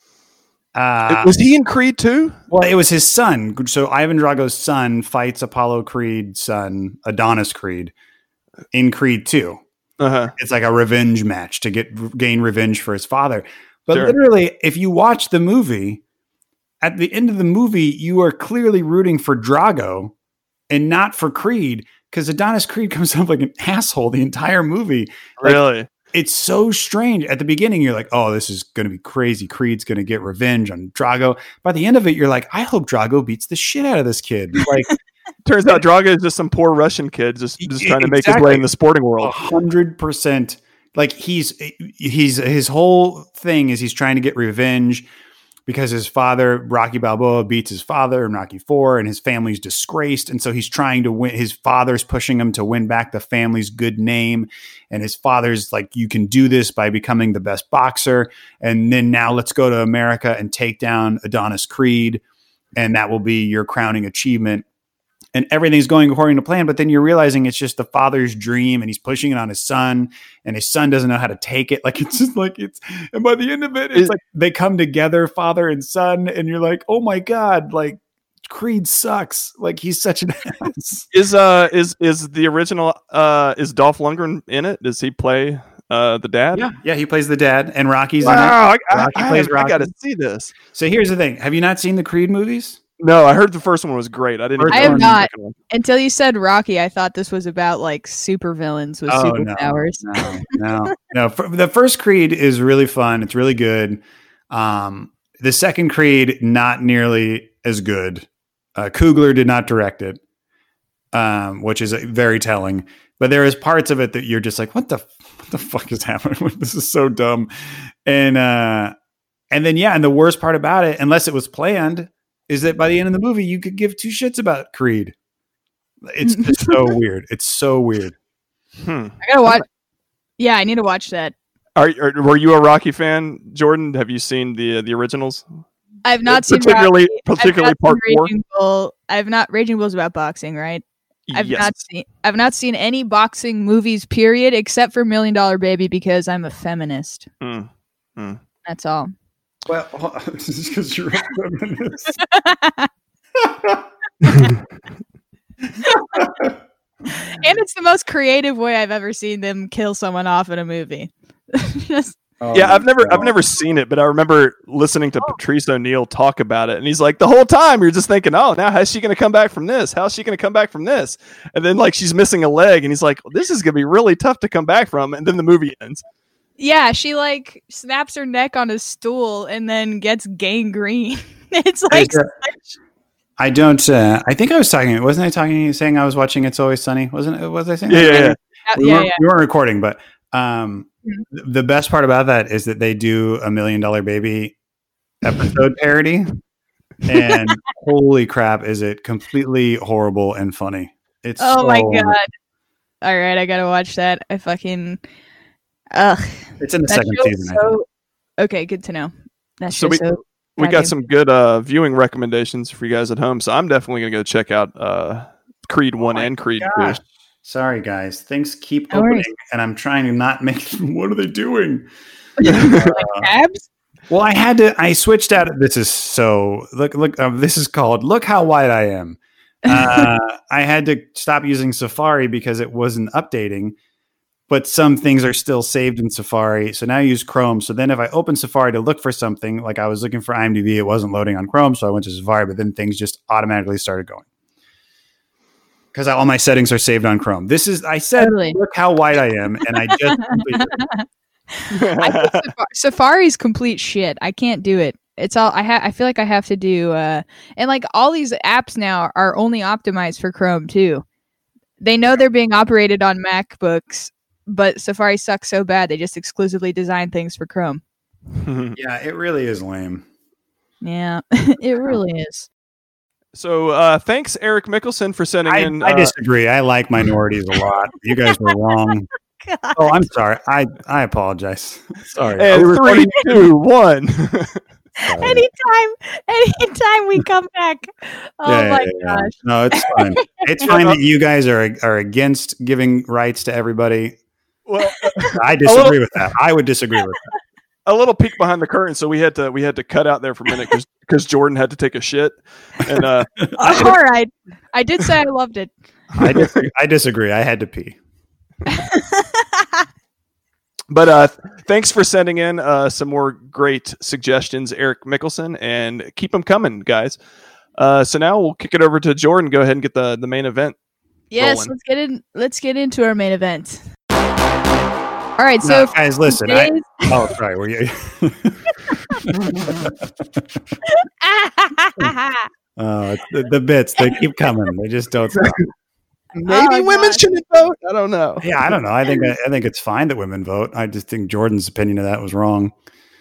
Uh, Was he in Creed too? well, it was his son. So Ivan Drago's son fights Apollo Creed's son, Adonis Creed, in Creed two. Uh huh. It's like a revenge match to get gain revenge for his father. But Sure. literally, if you watch the movie, at the end of the movie, you are clearly rooting for Drago and not for Creed, because Adonis Creed comes up like an asshole the entire movie. Like, Really? it's so strange. At the beginning, you're like, oh, this is going to be crazy. Creed's going to get revenge on Drago. By the end of it, you're like, I hope Drago beats the shit out of this kid. Like, Turns out Drago is just some poor Russian kid just, just trying to make his Exactly. way in the sporting a world. hundred percent. Like he's he's his whole thing is he's trying to get revenge because his father, Rocky Balboa, beats his father in Rocky Four, and his family's disgraced. And so he's trying to win. His father's pushing him to win back the family's good name. And his father's like, you can do this by becoming the best boxer. And then now let's go to America and take down Adonis Creed. And that will be your crowning achievement. And everything's going according to plan. But then you're realizing it's just the father's dream, and he's pushing it on his son, and his son doesn't know how to take it. Like, it's just like it's, and by the end of it, it's Is- like they come together, father and son, and you're like, oh my God, like Creed sucks. Like he's such an ass. Is uh is is the original uh is Dolph Lundgren in it? Does he play uh the dad? Yeah. Yeah. He plays the dad, and Rocky's in it. Wow, I, I, Rocky I, plays I got to Rocky. see this. So here's the thing. Have you not seen the Creed movies? No, I heard the first one was great. I didn't. First even I have watch the not. second one. Until you said Rocky, I thought this was about like super villains with Oh, no. superpowers. No, no, no. For, the first Creed is really fun. It's really good. Um, the second Creed, not nearly as good. Uh, Coogler did not direct it, um, which is uh, very telling. But there is parts of it that you're just like, what the, what the fuck is happening? This is so dumb. And uh, and then yeah, and the worst part about it, unless it was planned, is that by the end of the movie, you could give two shits about Creed. It's just so weird. It's so weird. Hmm. I gotta watch. Yeah, I need to watch that. Are, are were you a Rocky fan, Jordan? Have you seen the the originals? I've not seen particularly Rocky. I've particularly not part seen four. Raging Bull. I've not Raging Bull's about boxing, right? I've yes. not seen. I've not seen any boxing movies, period, except for Million Dollar Baby because I'm a feminist. Hmm. Hmm. That's all. Well, just because you're a feminist. And it's the most creative way I've ever seen them kill someone off in a movie. Just, Oh Yeah, my I've never I've God. never seen it, but I remember listening to Oh. Patrice O'Neill talk about it, and he's like, the whole time you're just thinking, oh, now how's she going to come back from this? How's she going to come back from this? And then like she's missing a leg, and he's like, this is going to be really tough to come back from. And then the movie ends. yeah, she like snaps her neck on a stool and then gets gangrene. It's like I, I don't. Uh, I think I was talking. Wasn't I talking? Saying I was watching It's Always Sunny. Wasn't it? Was I saying? Yeah, that? yeah, yeah. We, yeah, weren't, yeah. we weren't recording, but um, the best part about that is that they do a Million Dollar Baby episode parody, and holy crap, is it completely horrible and funny. It's oh so, my god. All right, I gotta watch that. I fucking ugh. It's in the that second show's season. So, okay, good to know. That's So we, so we got some good uh, viewing recommendations for you guys at home. So I'm definitely going to go check out uh, Creed one oh and Creed gosh. two. Sorry, guys. Things keep No opening, worries. and I'm trying to not make. What are they doing? like abs? Well, I had to. I switched out. This is so. Look, look. Um, this is called. Look how white I am. Uh, I had to stop using Safari because it wasn't updating. But some things are still saved in Safari. So now I use Chrome. So then if I open Safari to look for something, like I was looking for IMDb, it wasn't loading on Chrome. So I went to Safari, but then things just automatically started going. Because all my settings are saved on Chrome. This is, I said, Totally. Look how white I am. And I just completed it. I think Safari, Safari's complete shit. I can't do it. It's all I have. I feel like I have to do, uh, and like all these apps now are only optimized for Chrome too. They know they're being operated on MacBooks, but Safari sucks so bad they just exclusively design things for Chrome. Yeah, it really is lame. Yeah, it really is. So uh, thanks, Eric Mickelson, for sending I, in. I uh, disagree. I like minorities a lot. You guys were wrong. God. Oh, I'm sorry. I, I apologize. Sorry. and Over- three, two, one. Sorry. Anytime, anytime we come back. Oh Yeah, my yeah, yeah. gosh. No, it's fine. It's fine that you guys are are against giving rights to everybody. Well, I disagree with that. I would disagree with that. a little peek behind the curtain. So we had to we had to cut out there for a minute because because Jordan had to take a shit. And uh, All right, I did say I loved it. I disagree. I disagree. I had to pee. But uh, thanks for sending in uh, some more great suggestions, Eric Mickelson, and keep them coming, guys. Uh, so now we'll kick it over to Jordan. Go ahead and get the, the main event. Yes, rolling. let's get in. Let's get into our main event. All right, so No, guys, listen. I, today's- oh, sorry. Were you? Oh, it's the, the bits they keep coming. They just don't stop. Maybe Oh, women God. shouldn't vote. I don't know. Yeah, I don't know. I think I think it's fine that women vote. I just think Jordan's opinion of that was wrong.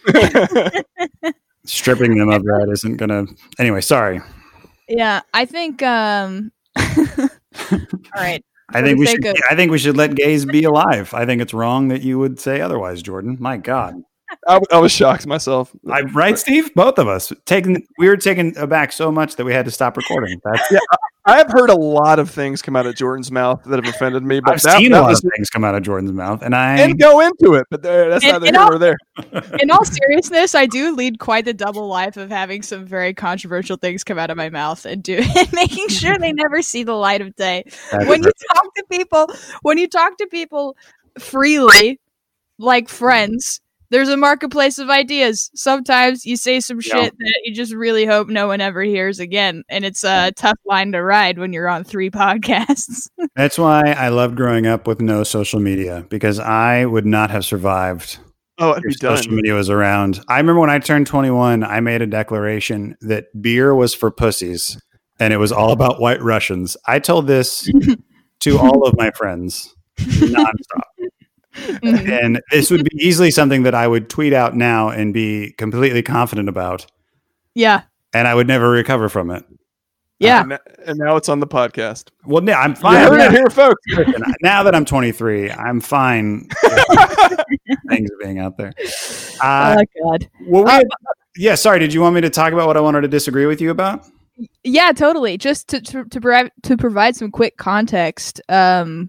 Stripping them of that isn't gonna. Anyway, sorry. yeah, I think. Um, all right. I For think the we sake should. of- I think we should let gays be alive. I think it's wrong that you would say otherwise, Jordan. My God, I, I was shocked myself. I, right, Steve? Both of us taken. We were taken aback so much that we had to stop recording. That's, Yeah, I have heard a lot of things come out of Jordan's mouth that have offended me, but I've that, seen that a lot was, of things come out of Jordan's mouth, and I. and go into it. But there, that's And- neither and here I'll- nor there. In all seriousness, I do lead quite the double life of having some very controversial things come out of my mouth and do and making sure they never see the light of day. That's When you right. talk to people, when you talk to people freely, like friends, there's a marketplace of ideas. Sometimes you say some Yeah. shit that you just really hope no one ever hears again, and it's a tough line to ride when you're on three podcasts. That's why I loved growing up with no social media, because I would not have survived Oh, I'd if be done. social media was around. I remember when I turned twenty-one, I made a declaration that beer was for pussies and it was all about white Russians. I told this to all of my friends nonstop. Mhm. And this would be easily something that I would tweet out now and be completely confident about, Yeah, and I would never recover from it. yeah. And, and now it's on the podcast. Well, yeah, I'm You fine. heard Yeah. it here, folks. Listen, now that I'm twenty-three, I'm fine with things being out there. Uh, Oh God. well, we Uh, had- yeah, sorry. Did you want me to talk about what I wanted to disagree with you about? Yeah, totally. Just to to to, provide to provide some quick context, um,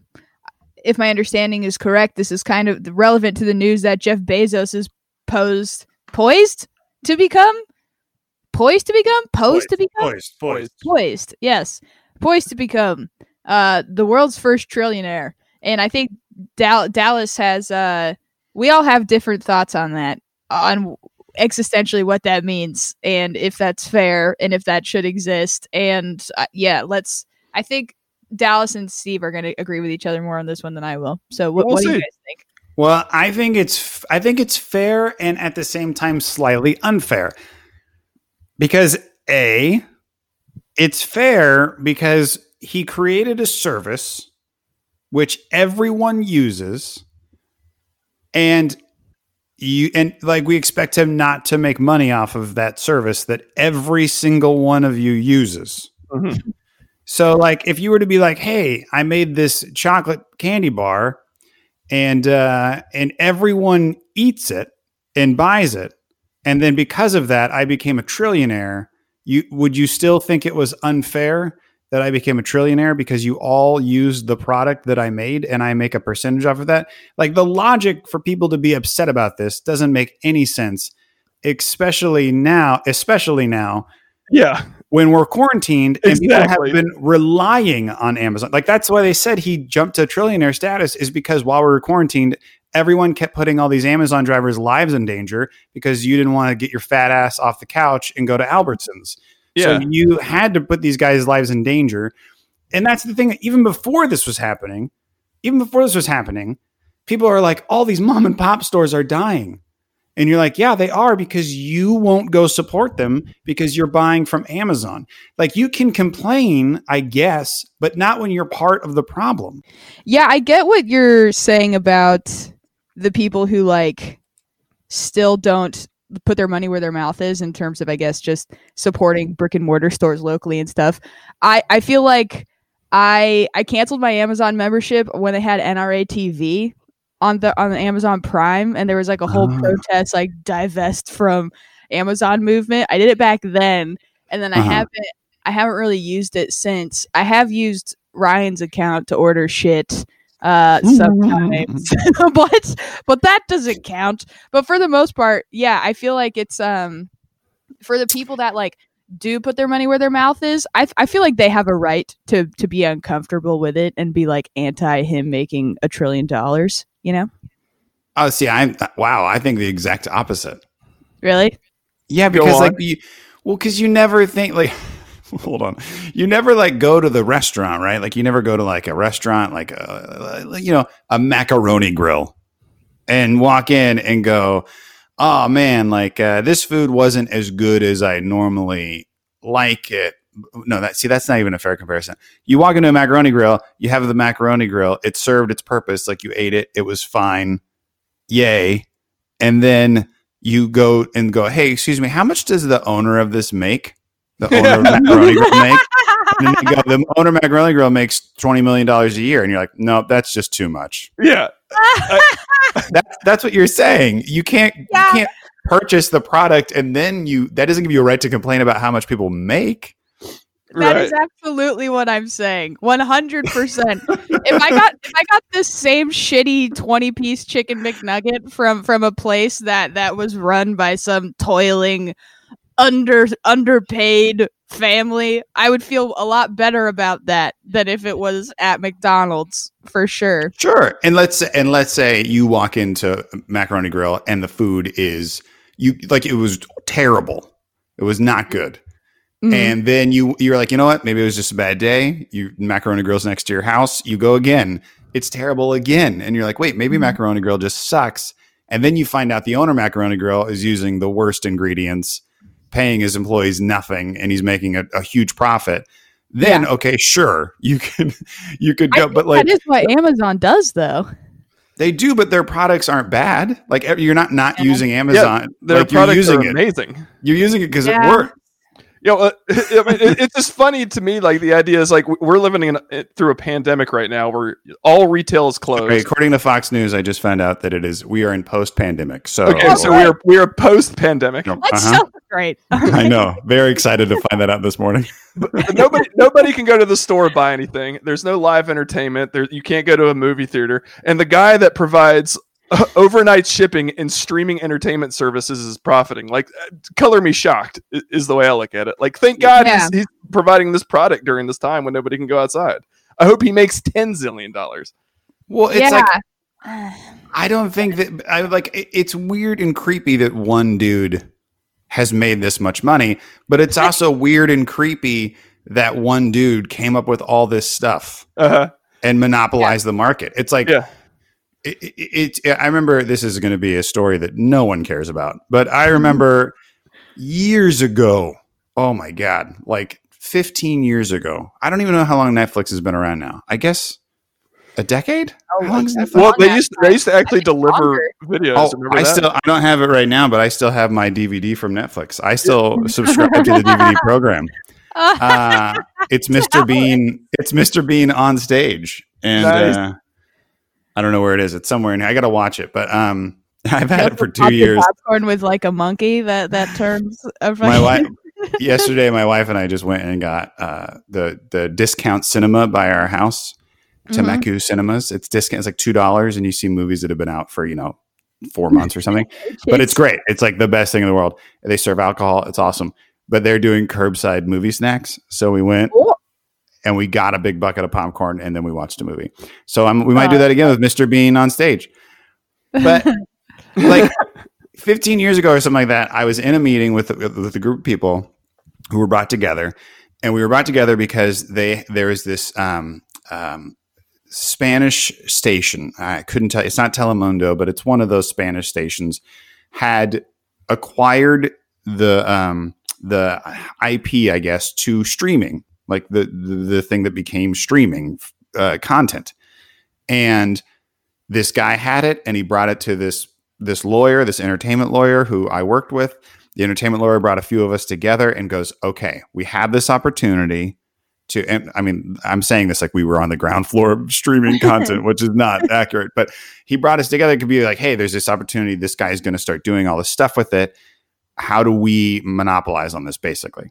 if my understanding is correct, this is kind of relevant to the news that Jeff Bezos is posed poised to become poised to become posed to become Poised, poised. poised. Yes, poised to become uh the world's first trillionaire. And I think Dal- Dallas has uh we all have different thoughts on that, on existentially what that means and if that's fair and if that should exist. And uh, yeah, let's I think Dallas and Steve are going to agree with each other more on this one than I will. So what, We'll what do you see. guys think? Well, I think it's I think it's fair and at the same time slightly unfair. Because A, it's fair because he created a service which everyone uses, And you and like we expect him not to make money off of that service that every single one of you uses. Mm-hmm. So like if you were to be like, hey, I made this chocolate candy bar and uh, and everyone eats it and buys it, and then because of that, I became a trillionaire. You would you still think it was unfair that I became a trillionaire because you all used the product that I made and I make a percentage off of that? Like the logic for people to be upset about this doesn't make any sense, especially now, especially now. Yeah. When we're quarantined and Exactly. people have been relying on Amazon. Like that's why they said he jumped to trillionaire status, is because while we were quarantined, everyone kept putting all these Amazon drivers' lives in danger because you didn't want to get your fat ass off the couch and go to Albertsons. Yeah. So you had to put these guys' lives in danger. And that's the thing. Even before this was happening, even before this was happening, people are like, all these mom and pop stores are dying. And you're like, yeah, they are, because you won't go support them because you're buying from Amazon. Like you can complain, I guess, but not when you're part of the problem. Yeah, I get what you're saying about the people who like still don't put their money where their mouth is in terms of, I guess, just supporting brick and mortar stores locally and stuff. I, I feel like I I canceled my Amazon membership when they had N R A T V on the on the Amazon Prime, and there was like a whole Oh. protest, like divest from Amazon movement. I did it back then, and then I Uh-huh. haven't I haven't really used it since. I have used Ryan's account to order shit uh sometimes. but but that doesn't count. But for the most part, yeah, I feel like it's um for the people that like do put their money where their mouth is, I I feel like they have a right to to be uncomfortable with it and be like anti him making a trillion dollars, you know? Oh, see, I'm wow. I think the exact opposite. Really? Yeah, Go because on. like you, well, because you never think like, hold on, you never like go to the restaurant, right? Like you never go to like a restaurant, like a, you know, a macaroni grill, and walk in and go, oh man, like uh, this food wasn't as good as I normally like it. No, that see, that's not even a fair comparison. You walk into a macaroni grill, you have the macaroni grill, it served its purpose, like you ate it, it was fine, yay, and then you go and go, hey, excuse me, how much does the owner of this make? The owner of Macaroni Grill make? And then you go, the owner of Macaroni Grill makes twenty million dollars a year. And you're like, no, that's just too much. Yeah. That, that's what you're saying. You can't, Yeah. you can't purchase the product and then you, that doesn't give you a right to complain about how much people make. That Right. is absolutely what I'm saying. one hundred percent. If I got if I got this same shitty twenty piece chicken McNugget from from a place that that was run by some toiling under underpaid family, I would feel a lot better about that than if it was at McDonald's, for sure. Sure. And let's, and let's say you walk into Macaroni Grill and the food is, you like, it was terrible. It was not good. Mhm. And then you you're like, you know what? Maybe it was just a bad day. You Macaroni Grill's next to your house. You go again. It's terrible again. And you're like, wait, maybe Mhm. Macaroni Grill just sucks. And then you find out the owner of Macaroni Grill is using the worst ingredients, paying his employees nothing, and he's making a, a huge profit. Then okay, sure, you can you could I go, think but like that is what Amazon does, though. they do, but their products aren't bad. Like you're not not Yeah. using Amazon. Their like you're products using are it. amazing. You're using it because Yeah. it works. You know, uh, I mean, it, it's just funny to me. Like the idea is like we're living in a, through a pandemic right now, where all retail is closed. Okay, according to Fox News, I just found out that it is we are in post-pandemic. So, Okay, Oh, so right. we are we are post pandemic. Yep, Let's uh-huh. celebrate. I know. Very excited to find that out this morning. nobody nobody can go to the store and buy anything. There's no live entertainment. There you can't go to a movie theater. And the guy that provides uh, overnight shipping and streaming entertainment services is profiting. Like, uh, color me shocked i- is the way I look at it. Like, thank God Yeah. he's, he's providing this product during this time when nobody can go outside. I hope he makes ten zillion dollars. Well, it's yeah. like I don't think that I like. it- It's weird and creepy that one dude has made this much money, but it's also weird and creepy that one dude came up with all this stuff Uh-huh. and monopolized the market. It's like. Yeah. It, it, it, I remember this is going to be a story that no one cares about, but I remember years ago. Oh my God. Like fifteen years ago. I don't even know how long Netflix has been around now. I guess A decade? Oh, How long is that? Well, they that used to, time. they used to actually think deliver longer. videos. Oh, Remember I that? still I don't have it right now, but I still have my D V D from Netflix. I still subscribe to the D V D program. Uh, it's Mister Bean. It's Mister Bean on stage, and Nice. uh, I don't know where it is. It's somewhere in here. I got to watch it, but um, I've had Like it for the two poppy years. Popcorn with like a monkey that that turns. A My wife. fucking- Yesterday, my wife and I just went and got uh, the the discount cinema by our house, Mhm. Tamaku Cinemas. It's discount. It's like two dollars, and you see movies that have been out for you know four months or something. But it's great. It's like the best thing in the world. They serve alcohol. It's awesome. But they're doing curbside movie snacks. So we went Cool. and we got a big bucket of popcorn, and then we watched a movie. So I'm, we might do that again with Mister Bean on stage. But like fifteen years ago or something like that, I was in a meeting with with a group of people who were brought together, and we were brought together because they there is this um, um, Spanish station. I couldn't tell. It's not Telemundo, but it's one of those Spanish stations. Had acquired the um, the I P, I guess, to streaming, like the the, the thing that became streaming uh, content, and this guy had it, and he brought it to this this lawyer, this entertainment lawyer who I worked with. The entertainment lawyer brought a few of us together and goes, okay, we have this opportunity to, and I mean, I'm saying this like we were on the ground floor of streaming content, which is not accurate, but he brought us together. It could be like, hey, there's this opportunity. This guy is going to start doing all this stuff with it. How do we monopolize on this, basically?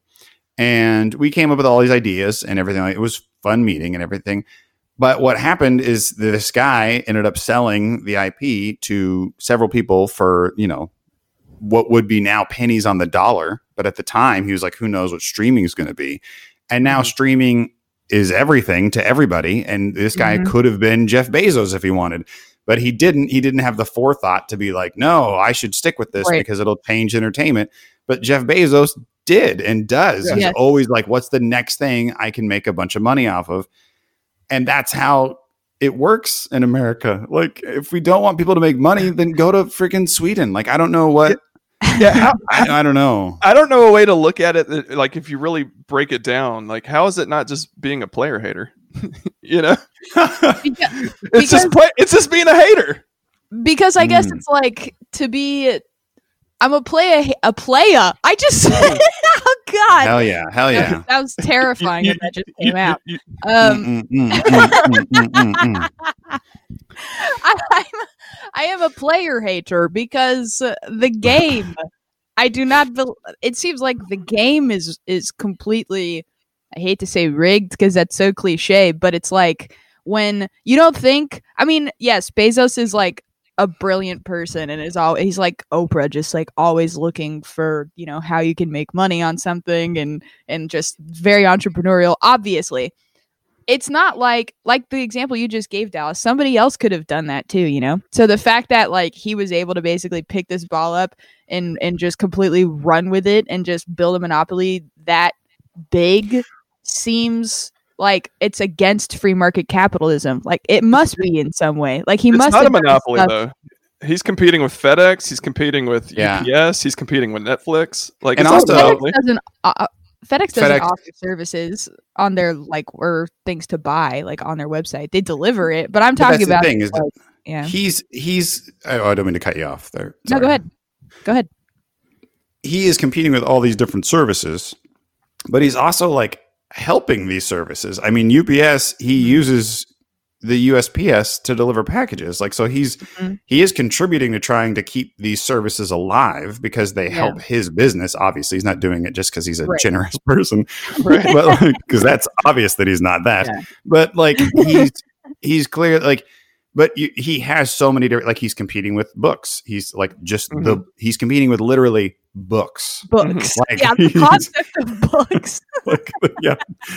And we came up with all these ideas and everything. It was fun meeting and everything. But what happened is this guy ended up selling the I P to several people for, you know, what would be now pennies on the dollar. But at the time, he was like, who knows what streaming is going to be? And now mm-hmm. streaming is everything to everybody. And this guy mm-hmm. could have been Jeff Bezos if he wanted, but he didn't. He didn't have the forethought to be like, no, I should stick with this right. because it'll change entertainment. But Jeff Bezos did and does. Yeah. He's yes. always like, what's the next thing I can make a bunch of money off of? And that's how it works in America. Like, if we don't want people to make money, then go to freaking Sweden. Like, I don't know what. Yeah, how, I, I don't know. I don't know a way to look at it. That, like, if you really break it down, like, how is it not just being a player hater? You know, because, it's because, just play, it's just being a hater. Because I guess mm. it's like to be. I'm a player. A player. I just. Oh God! Hell yeah! Hell yeah! That, that was terrifying when that just came out. You, um, mm, mm, mm, mm, mm, mm, mm. I, I'm, I am a player hater because the game. I do not. Be, it seems like the game is is completely. I hate to say rigged because that's so cliche, but it's like when you don't think. I mean, yes, Bezos is like a brilliant person and is all he's like Oprah, just like always looking for, you know, how you can make money on something and and just very entrepreneurial. Obviously, it's not like like the example you just gave, Dallas. Somebody else could have done that too, you know. So the fact that like he was able to basically pick this ball up and and just completely run with it and just build a monopoly that big seems like it's against free market capitalism. Like it must be in some way. Like he it's must. It's not a monopoly though. He's competing with FedEx. He's competing with yeah. U P S. He's competing with Netflix. Like and it's also FedEx doesn't, uh, FedEx doesn't FedEx. offer services on their like or things to buy like on their website. They deliver it, but I'm talking but about. The thing is like, yeah. He's he's. Oh, I don't mean to cut you off there. Sorry. No, go ahead. Go ahead. He is competing with all these different services, but he's also like helping these services. I mean, U P S, he uses the U S P S to deliver packages. Like, so he's, mm-hmm. he is contributing to trying to keep these services alive because they yeah. help his business. Obviously he's not doing it just because he's a right. generous person, right? But like, cause that's obvious that he's not that, yeah. but like he's, he's clear, like, but you, he has so many different, like he's competing with books. He's like just mm-hmm. the, he's competing with literally books. Books. Like, yeah, the concept of books. Like, yeah.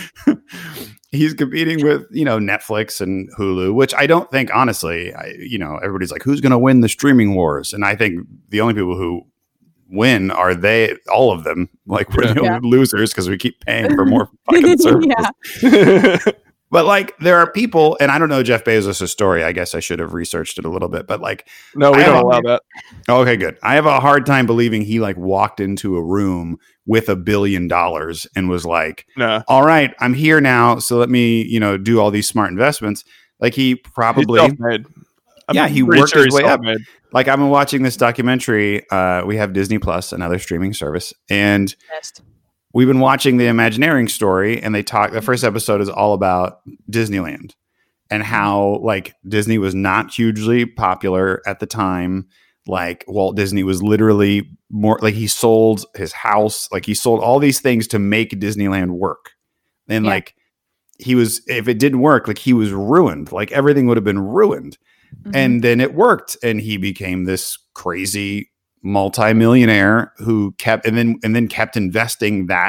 He's competing with, you know, Netflix and Hulu, which I don't think, honestly, I, you know, everybody's like, who's going to win the streaming wars? And I think the only people who win are they, all of them. Like we're yeah. the only yeah. losers because we keep paying for more fucking services. Yeah. But like there are people, and I don't know Jeff Bezos' story. I guess I should have researched it a little bit. But like, no, we don't allow that. Okay, good. I have a hard time believing he like walked into a room with a billion dollars and was like, no. all right, I'm here now. So let me, you know, do all these smart investments. Like he probably, He's self-made. I'm yeah, he pretty worked sure his he's way up. self-made. Like I've been watching this documentary. Uh, we have Disney Plus, another streaming service, and Best. we've been watching the Imagineering story. And they talk. The first episode is all about Disneyland and how like Disney was not hugely popular at the time. Like Walt Disney was literally more like he sold his house, like he sold all these things to make Disneyland work, and Yeah. like he was, if it didn't work, like he was ruined. Like everything would have been ruined. Mhm. And then it worked, and he became this crazy multimillionaire who kept and then and then kept investing that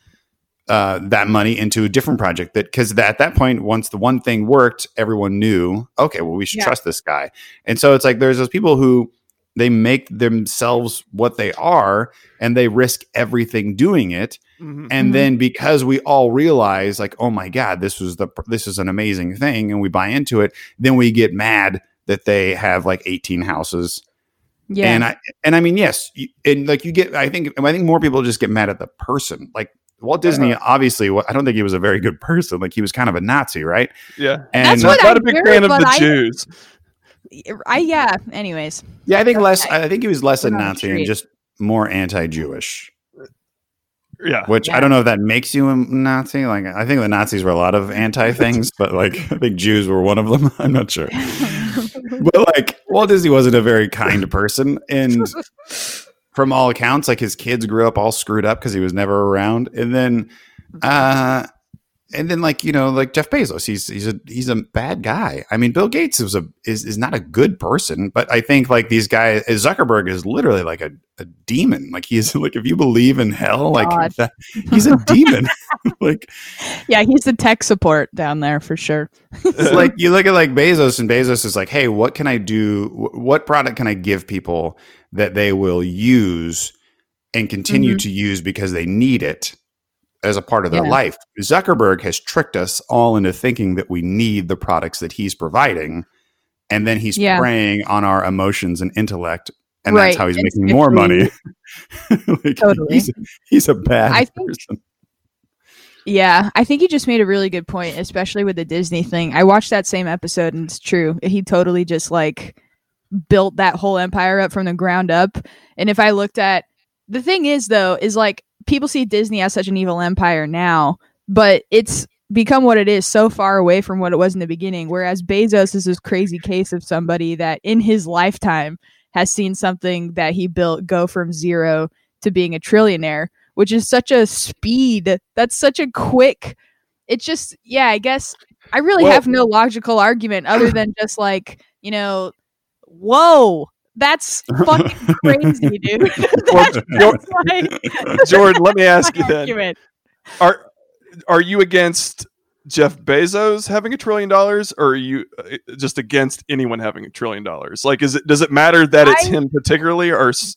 uh, that money into a different project. That because at that point, once the one thing worked, everyone knew, okay, well, we should Yeah. trust this guy. And so it's like there's those people who they make themselves what they are, and they risk everything doing it. Mhm. And Mhm. then because we all realize like, oh my God, this was the, this is an amazing thing. And we buy into it. Then we get mad that they have like eighteen houses. Yeah. And I, and I mean, yes. you- And like you get, I think, I think more people just get mad at the person. Like Walt Disney, obviously, wa- I don't think he was a very good person. Like he was kind of a Nazi, right? Yeah. And That's Not, what not I a big heard, fan of but the I- Jews. I yeah. Anyways. yeah, I think less, I think he was less a We're on the Nazi and street. just more anti-Jewish. Yeah. Which Yeah. I don't know if that makes you a Nazi. Like, I think the Nazis were a lot of anti things, but like, I think Jews were one of them. I'm not sure. But like, Walt Disney wasn't a very kind person. And from all accounts, like his kids grew up all screwed up because he was never around. And then, uh, and then like, you know, like Jeff Bezos, he's, he's a, he's a bad guy. I mean, Bill Gates is a, is, is not a good person, but I think like these guys, Zuckerberg is literally like a, a demon. Like he's like, if you believe in hell, like God. that, he's a demon. Like, Yeah, he's the tech support down there for sure. it's like you look at like Bezos, and Bezos is like, hey, what can I do? Wh- What product can I give people that they will use and continue Mhm. to use because they need it as a part of their Yeah. life? Zuckerberg has tricked us all into thinking that we need the products that he's providing. And then he's Yeah. preying on our emotions and intellect. And Right. that's how he's It's making more money. Like, Totally. He's, he's a bad I think- person. Yeah, I think you just made a really good point, especially with the Disney thing. I watched that same episode, and it's true. He totally just like built that whole empire up from the ground up. And if I looked at the thing is though, is like people see Disney as such an evil empire now, but it's become what it is so far away from what it was in the beginning. Whereas Bezos is this crazy case of somebody that in his lifetime has seen something that he built go from zero to being a trillionaire, which is such a speed. That's such a quick. It's just, yeah, I guess I really Well- have no logical argument other than just like, you know, whoa, that's fucking crazy, dude. that's, that's like, Jordan, let me ask my you then. argument. Are are you against Jeff Bezos having a trillion dollars, or are you uh, just against anyone having a trillion dollars? Like, is it does it matter that it's I- him particularly, or s-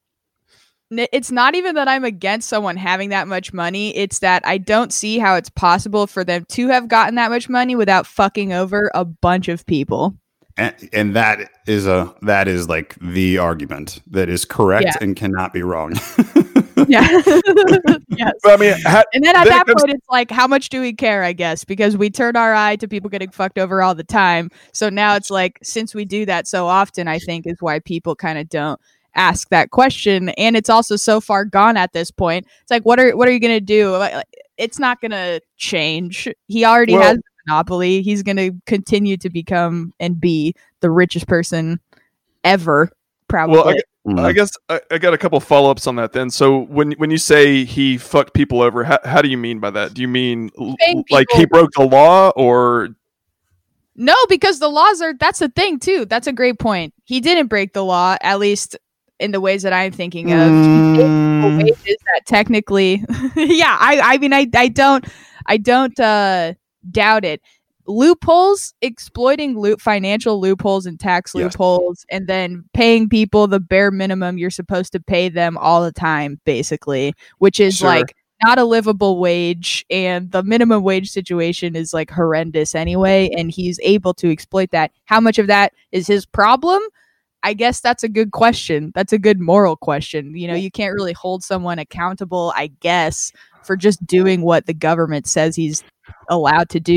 N- It's not even that I'm against someone having that much money. It's that I don't see how it's possible for them to have gotten that much money without fucking over a bunch of people. And, and that is a that is like the argument that is correct Yeah. and cannot be wrong. Yeah. Yes. I mean, ha- And then at Then it that comes- point, it's like, how much do we care, I guess? Because we turn our eye to people getting fucked over all the time. So now it's like, since we do that so often, I think is why people kind of don't ask that question. And it's also so far gone at this point. It's like, what are what are you going to do? Like, like, It's not going to change. He already Well- has the monopoly. He's going to continue to become and be the richest person ever, probably. well, I, Mm. I guess I, I got a couple follow ups on that. Then, so when when you say he fucked people over, how, how do you mean by that? Do you mean l- Paying like he people- broke the law, or No, because the laws are, that's the thing too. That's a great point. He didn't break the law, at least in the ways that I'm thinking of. He paid people Mm. wages that technically, yeah, I, I mean, I, I don't, I don't uh, doubt it. Loopholes, exploiting loop financial loopholes and tax Yes. loopholes, and then paying people the bare minimum you're supposed to pay them all the time, basically, which is Sure. like not a livable wage, and the minimum wage situation is like horrendous anyway, and he's able to exploit that. How much of that is his problem? I guess that's a good question. That's a good moral question. You know, you can't really hold someone accountable, I guess, for just doing what the government says he's allowed to do.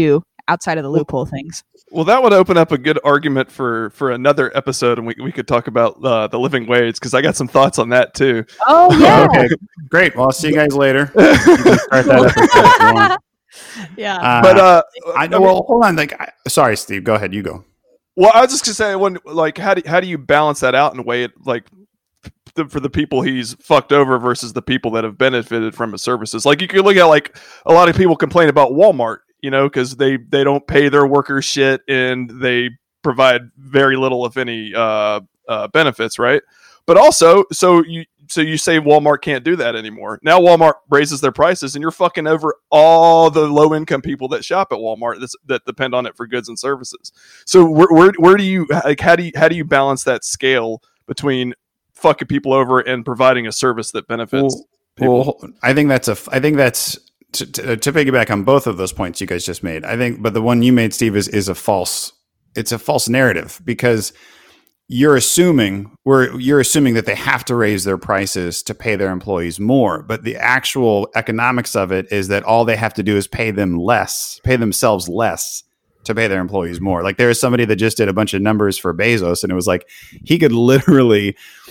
outside of the loophole things. Well, that would open up a good argument for for another episode, and we we could talk about uh, the living wage, because I got some thoughts on that too. Oh yeah. Okay, great. Well, I'll see you guys later. You can start that episode if you want. Yeah. Uh, But uh, I know. Well, hold on. Like, I, sorry, Steve. Go ahead. You go. well, I was just gonna say, when like, how do how do you balance that out in a way it, like the, for the people he's fucked over versus the people that have benefited from his services? Like, you could look at, like, a lot of people complain about Walmart, you know, because they they don't pay their workers shit and they provide very little, if any, uh, uh, benefits, right? But also, so you so you say Walmart can't do that anymore. Now Walmart raises their prices, and you're fucking over all the low income people that shop at Walmart that's, that depend on it for goods and services. So where, where where do you like how do you how do you balance that scale between fucking people over and providing a service that benefits Well, people? well, I think that's a. I think that's to, to, to piggyback on both of those points you guys just made. I think, but the one you made, Steve, is is a false. It's a false narrative, because you're assuming we're you're assuming that they have to raise their prices to pay their employees more, but the actual economics of it is that all they have to do is pay them less, pay themselves less to pay their employees more. Like, there is somebody that just did a bunch of numbers for Bezos, and it was like he could literally,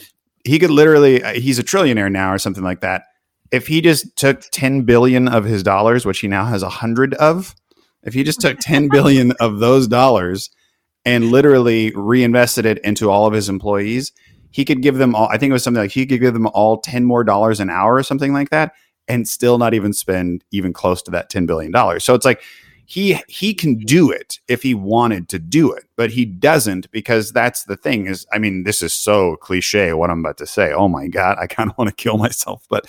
he could literally, he's a trillionaire now or something like that. If he just took ten billion of his dollars, which he now has a hundred of, if he just took ten billion of those dollars and literally reinvested it into all of his employees, he could give them all, I think it was something like he could give them all ten more dollars an hour or something like that, and still not even spend even close to that ten billion dollars. So it's like, he, he can do it if he wanted to do it, but he doesn't, because that's the thing is, I mean, this is so cliche what I'm about to say. Oh my God, I kind of want to kill myself, but,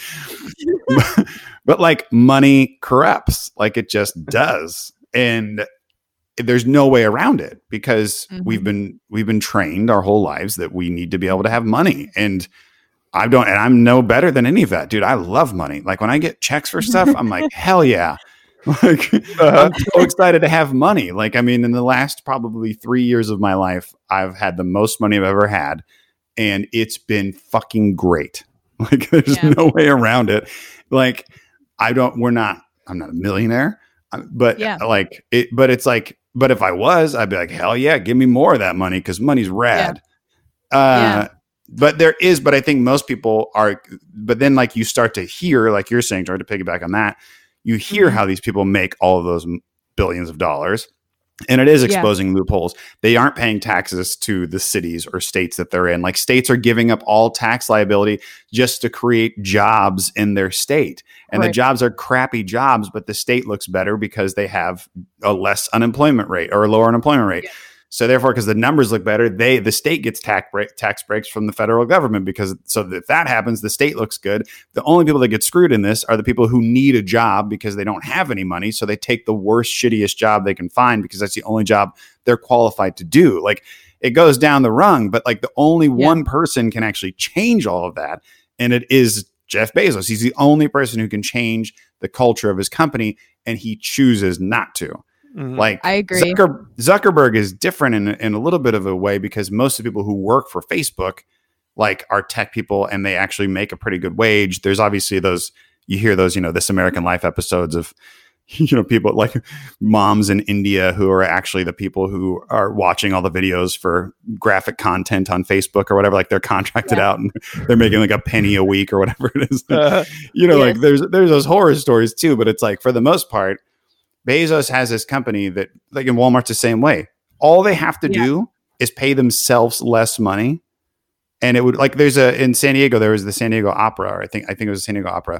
but, but like, money corrupts, like it just does. And there's no way around it, because mm-hmm. we've been we've been trained our whole lives that we need to be able to have money, and I don't, and I'm no better than any of that, dude. I love money. Like, when I get checks for stuff, I'm like, hell yeah! Like, uh-huh. I'm so excited to have money. Like, I mean, in the last probably three years of my life, I've had the most money I've ever had, and it's been fucking great. Like, there's yeah. no way around it. Like, I don't. We're not. I'm not a millionaire, but yeah. like it. But it's like. But if I was, I'd be like, hell yeah, give me more of that money, because money's rad. Yeah. Uh, yeah. But there is, but I think most people are, but then like you start to hear, like you're saying, trying to piggyback on that, you hear mm-hmm. how these people make all of those billions of dollars. And it is exposing yeah. loopholes. They aren't paying taxes to the cities or states that they're in. Like, states are giving up all tax liability just to create jobs in their state. And right. the jobs are crappy jobs, but the state looks better because they have a less unemployment rate or a lower unemployment rate. Yeah. So therefore, because the numbers look better, they the state gets tax break, tax breaks from the federal government, because so that if that happens, the state looks good. The only people that get screwed in this are the people who need a job because they don't have any money. So they take the worst, shittiest job they can find because that's the only job they're qualified to do. Like, it goes down the rung, but like the only yeah. one person can actually change all of that. And it is Jeff Bezos. He's the only person who can change the culture of his company, and he chooses not to. Mm-hmm. Like, I agree. Zucker, Zuckerberg is different in, in a little bit of a way, because most of the people who work for Facebook, like, are tech people, and they actually make a pretty good wage. There's obviously those, you hear those, you know, This American Life episodes of, you know, people like moms in India who are actually the people who are watching all the videos for graphic content on Facebook or whatever. Like, they're contracted yeah. out and they're making like a penny a week or whatever it is. Uh, you know, yes. like there's, there's those horror stories too, but it's like, for the most part, Bezos has this company that, like, in Walmart's the same way. All they have to yeah. do is pay themselves less money. And it would, like, there's a, in San Diego, there was the San Diego Opera, or I think, I think it was the San Diego Opera.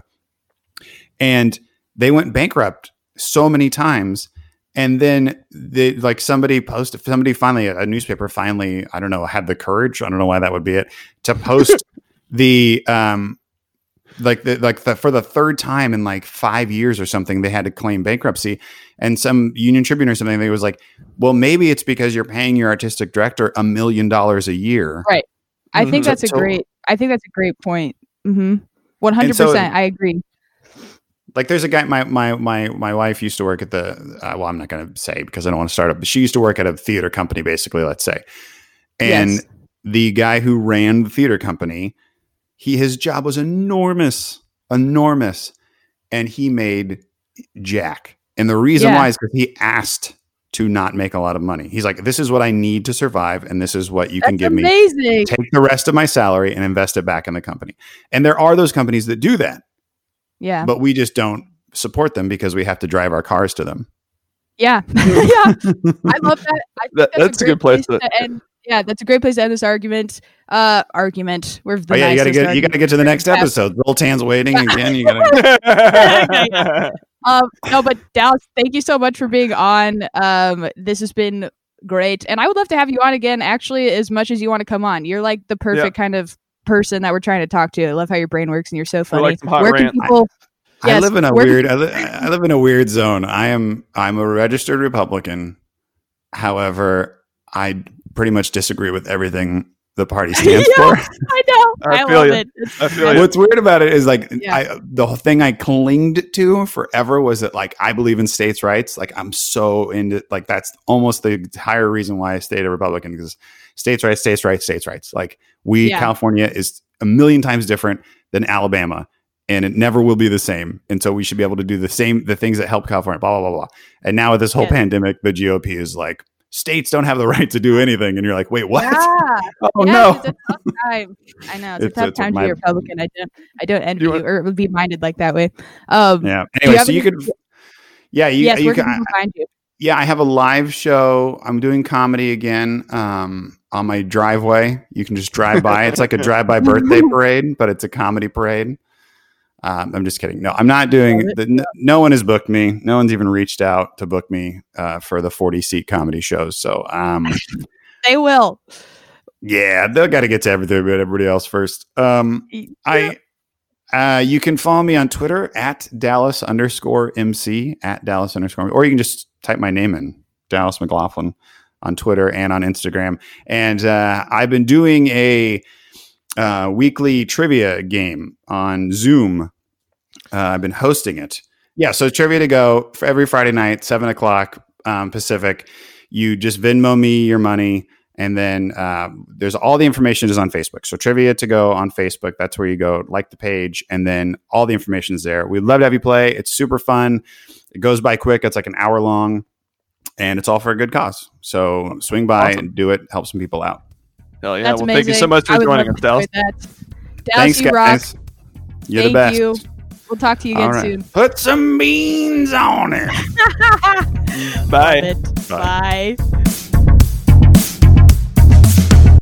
And they went bankrupt so many times. And then they, like, somebody posted, somebody finally, a newspaper finally, I don't know, had the courage, I don't know why that would be it, to post the, um, like the, like the, for the third time in like five years or something, they had to claim bankruptcy. And some Union Tribune or something, they was like, well, maybe it's because you're paying your artistic director a million dollars a year. Right. I think mm-hmm. that's a so, great, I think that's a great point. Mm-hmm. one hundred percent. So, I agree. Like, there's a guy, my, my, my, my wife used to work at the, uh, well, I'm not going to say because I don't want to start up, but she used to work at a theater company, basically, let's say. And yes. the guy who ran the theater company, he, his job was enormous, enormous. And he made jack. And the reason yeah. why is because he asked to not make a lot of money. He's like, this is what I need to survive, and this is what you That's can give amazing. me. Take the rest of my salary and invest it back in the company. And there are those companies that do that. Yeah. But we just don't support them because we have to drive our cars to them. Yeah. yeah. I love that. I think That- that's, that's a, a great good place to to- end. Yeah, that's a great place to end this argument. Uh, argument. We're the Oh yeah, you gotta nicest get you gotta get to the next episode. Zoltan's waiting again. You gotta. Um, no, but Dallas, thank you so much for being on. Um, this has been great, and I would love to have you on again. Actually, as much as you want to come on, you're like the perfect kind of person that we're trying to talk to. I love how your brain works, and you're so funny. like some hot Where can rant. people? I Yes, live in a where- weird. I, li- I live in a weird zone. I am. I'm a registered Republican. However, I pretty much disagree with everything the party stands Yeah. for. I know. I I, feel love you. it. It's- I feel you. What's weird about it is like Yeah. I, the thing I clinged to forever was that like I believe in states' rights. Like I'm so into like that's almost the entire reason why I stayed a Republican, because states' rights, states' rights, states' rights. Like we, Yeah. California is a million times different than Alabama, and it never will be the same. And so we should be able to do the same the things that help California. Blah blah blah blah. And now with this whole Yeah. pandemic, the G O P is like states don't have the right to do anything, and you're like, wait, what? Yeah. Oh yeah, no. It's a tough time. I know it's, It's- a tough it's time to my- be a Republican. I don't. I don't envy You you, want- or would be minded like that way. Um, Yeah. do Anyway, have so you any- could. Yeah, you, yes. you Where can. can people find you? Yeah, I have a live show. I'm doing comedy again um, on my driveway. You can just drive by. It's like a drive-by birthday parade, but it's a comedy parade. Um, I'm just kidding. No, I'm not doing. The, no, no one has booked me. No one's even reached out to book me uh, for the forty-seat comedy shows. So, um, They will. yeah, they'll got to get to everything, but everybody else first. Um, I. Uh, you can follow me on Twitter at Dallas underscore MC at Dallas underscore, or you can just type my name in, Dallas McLaughlin, on Twitter and on Instagram. And uh, I've been doing a uh, weekly trivia game on Zoom. Uh, I've been hosting it. Yeah, so Trivia to Go for every Friday night, seven o'clock um, Pacific. You just Venmo me your money. And then uh, there's all the information is on Facebook. So Trivia to Go on Facebook. That's where you go, like the page. And then all the information is there. We'd love to have you play. It's super fun. It goes by quick. It's like an hour long. And it's all for a good cause. So swing by Awesome. and do it. Help some people out. Hell yeah. That's well, thank you so amazing. much I for would joining love us, to Dallas. enjoy that. Dallas, Thanks, you rock. guys. You're Thank the best. you. We'll talk to you again All right. soon. Put some beans on it. Bye. Love it. Bye. Bye.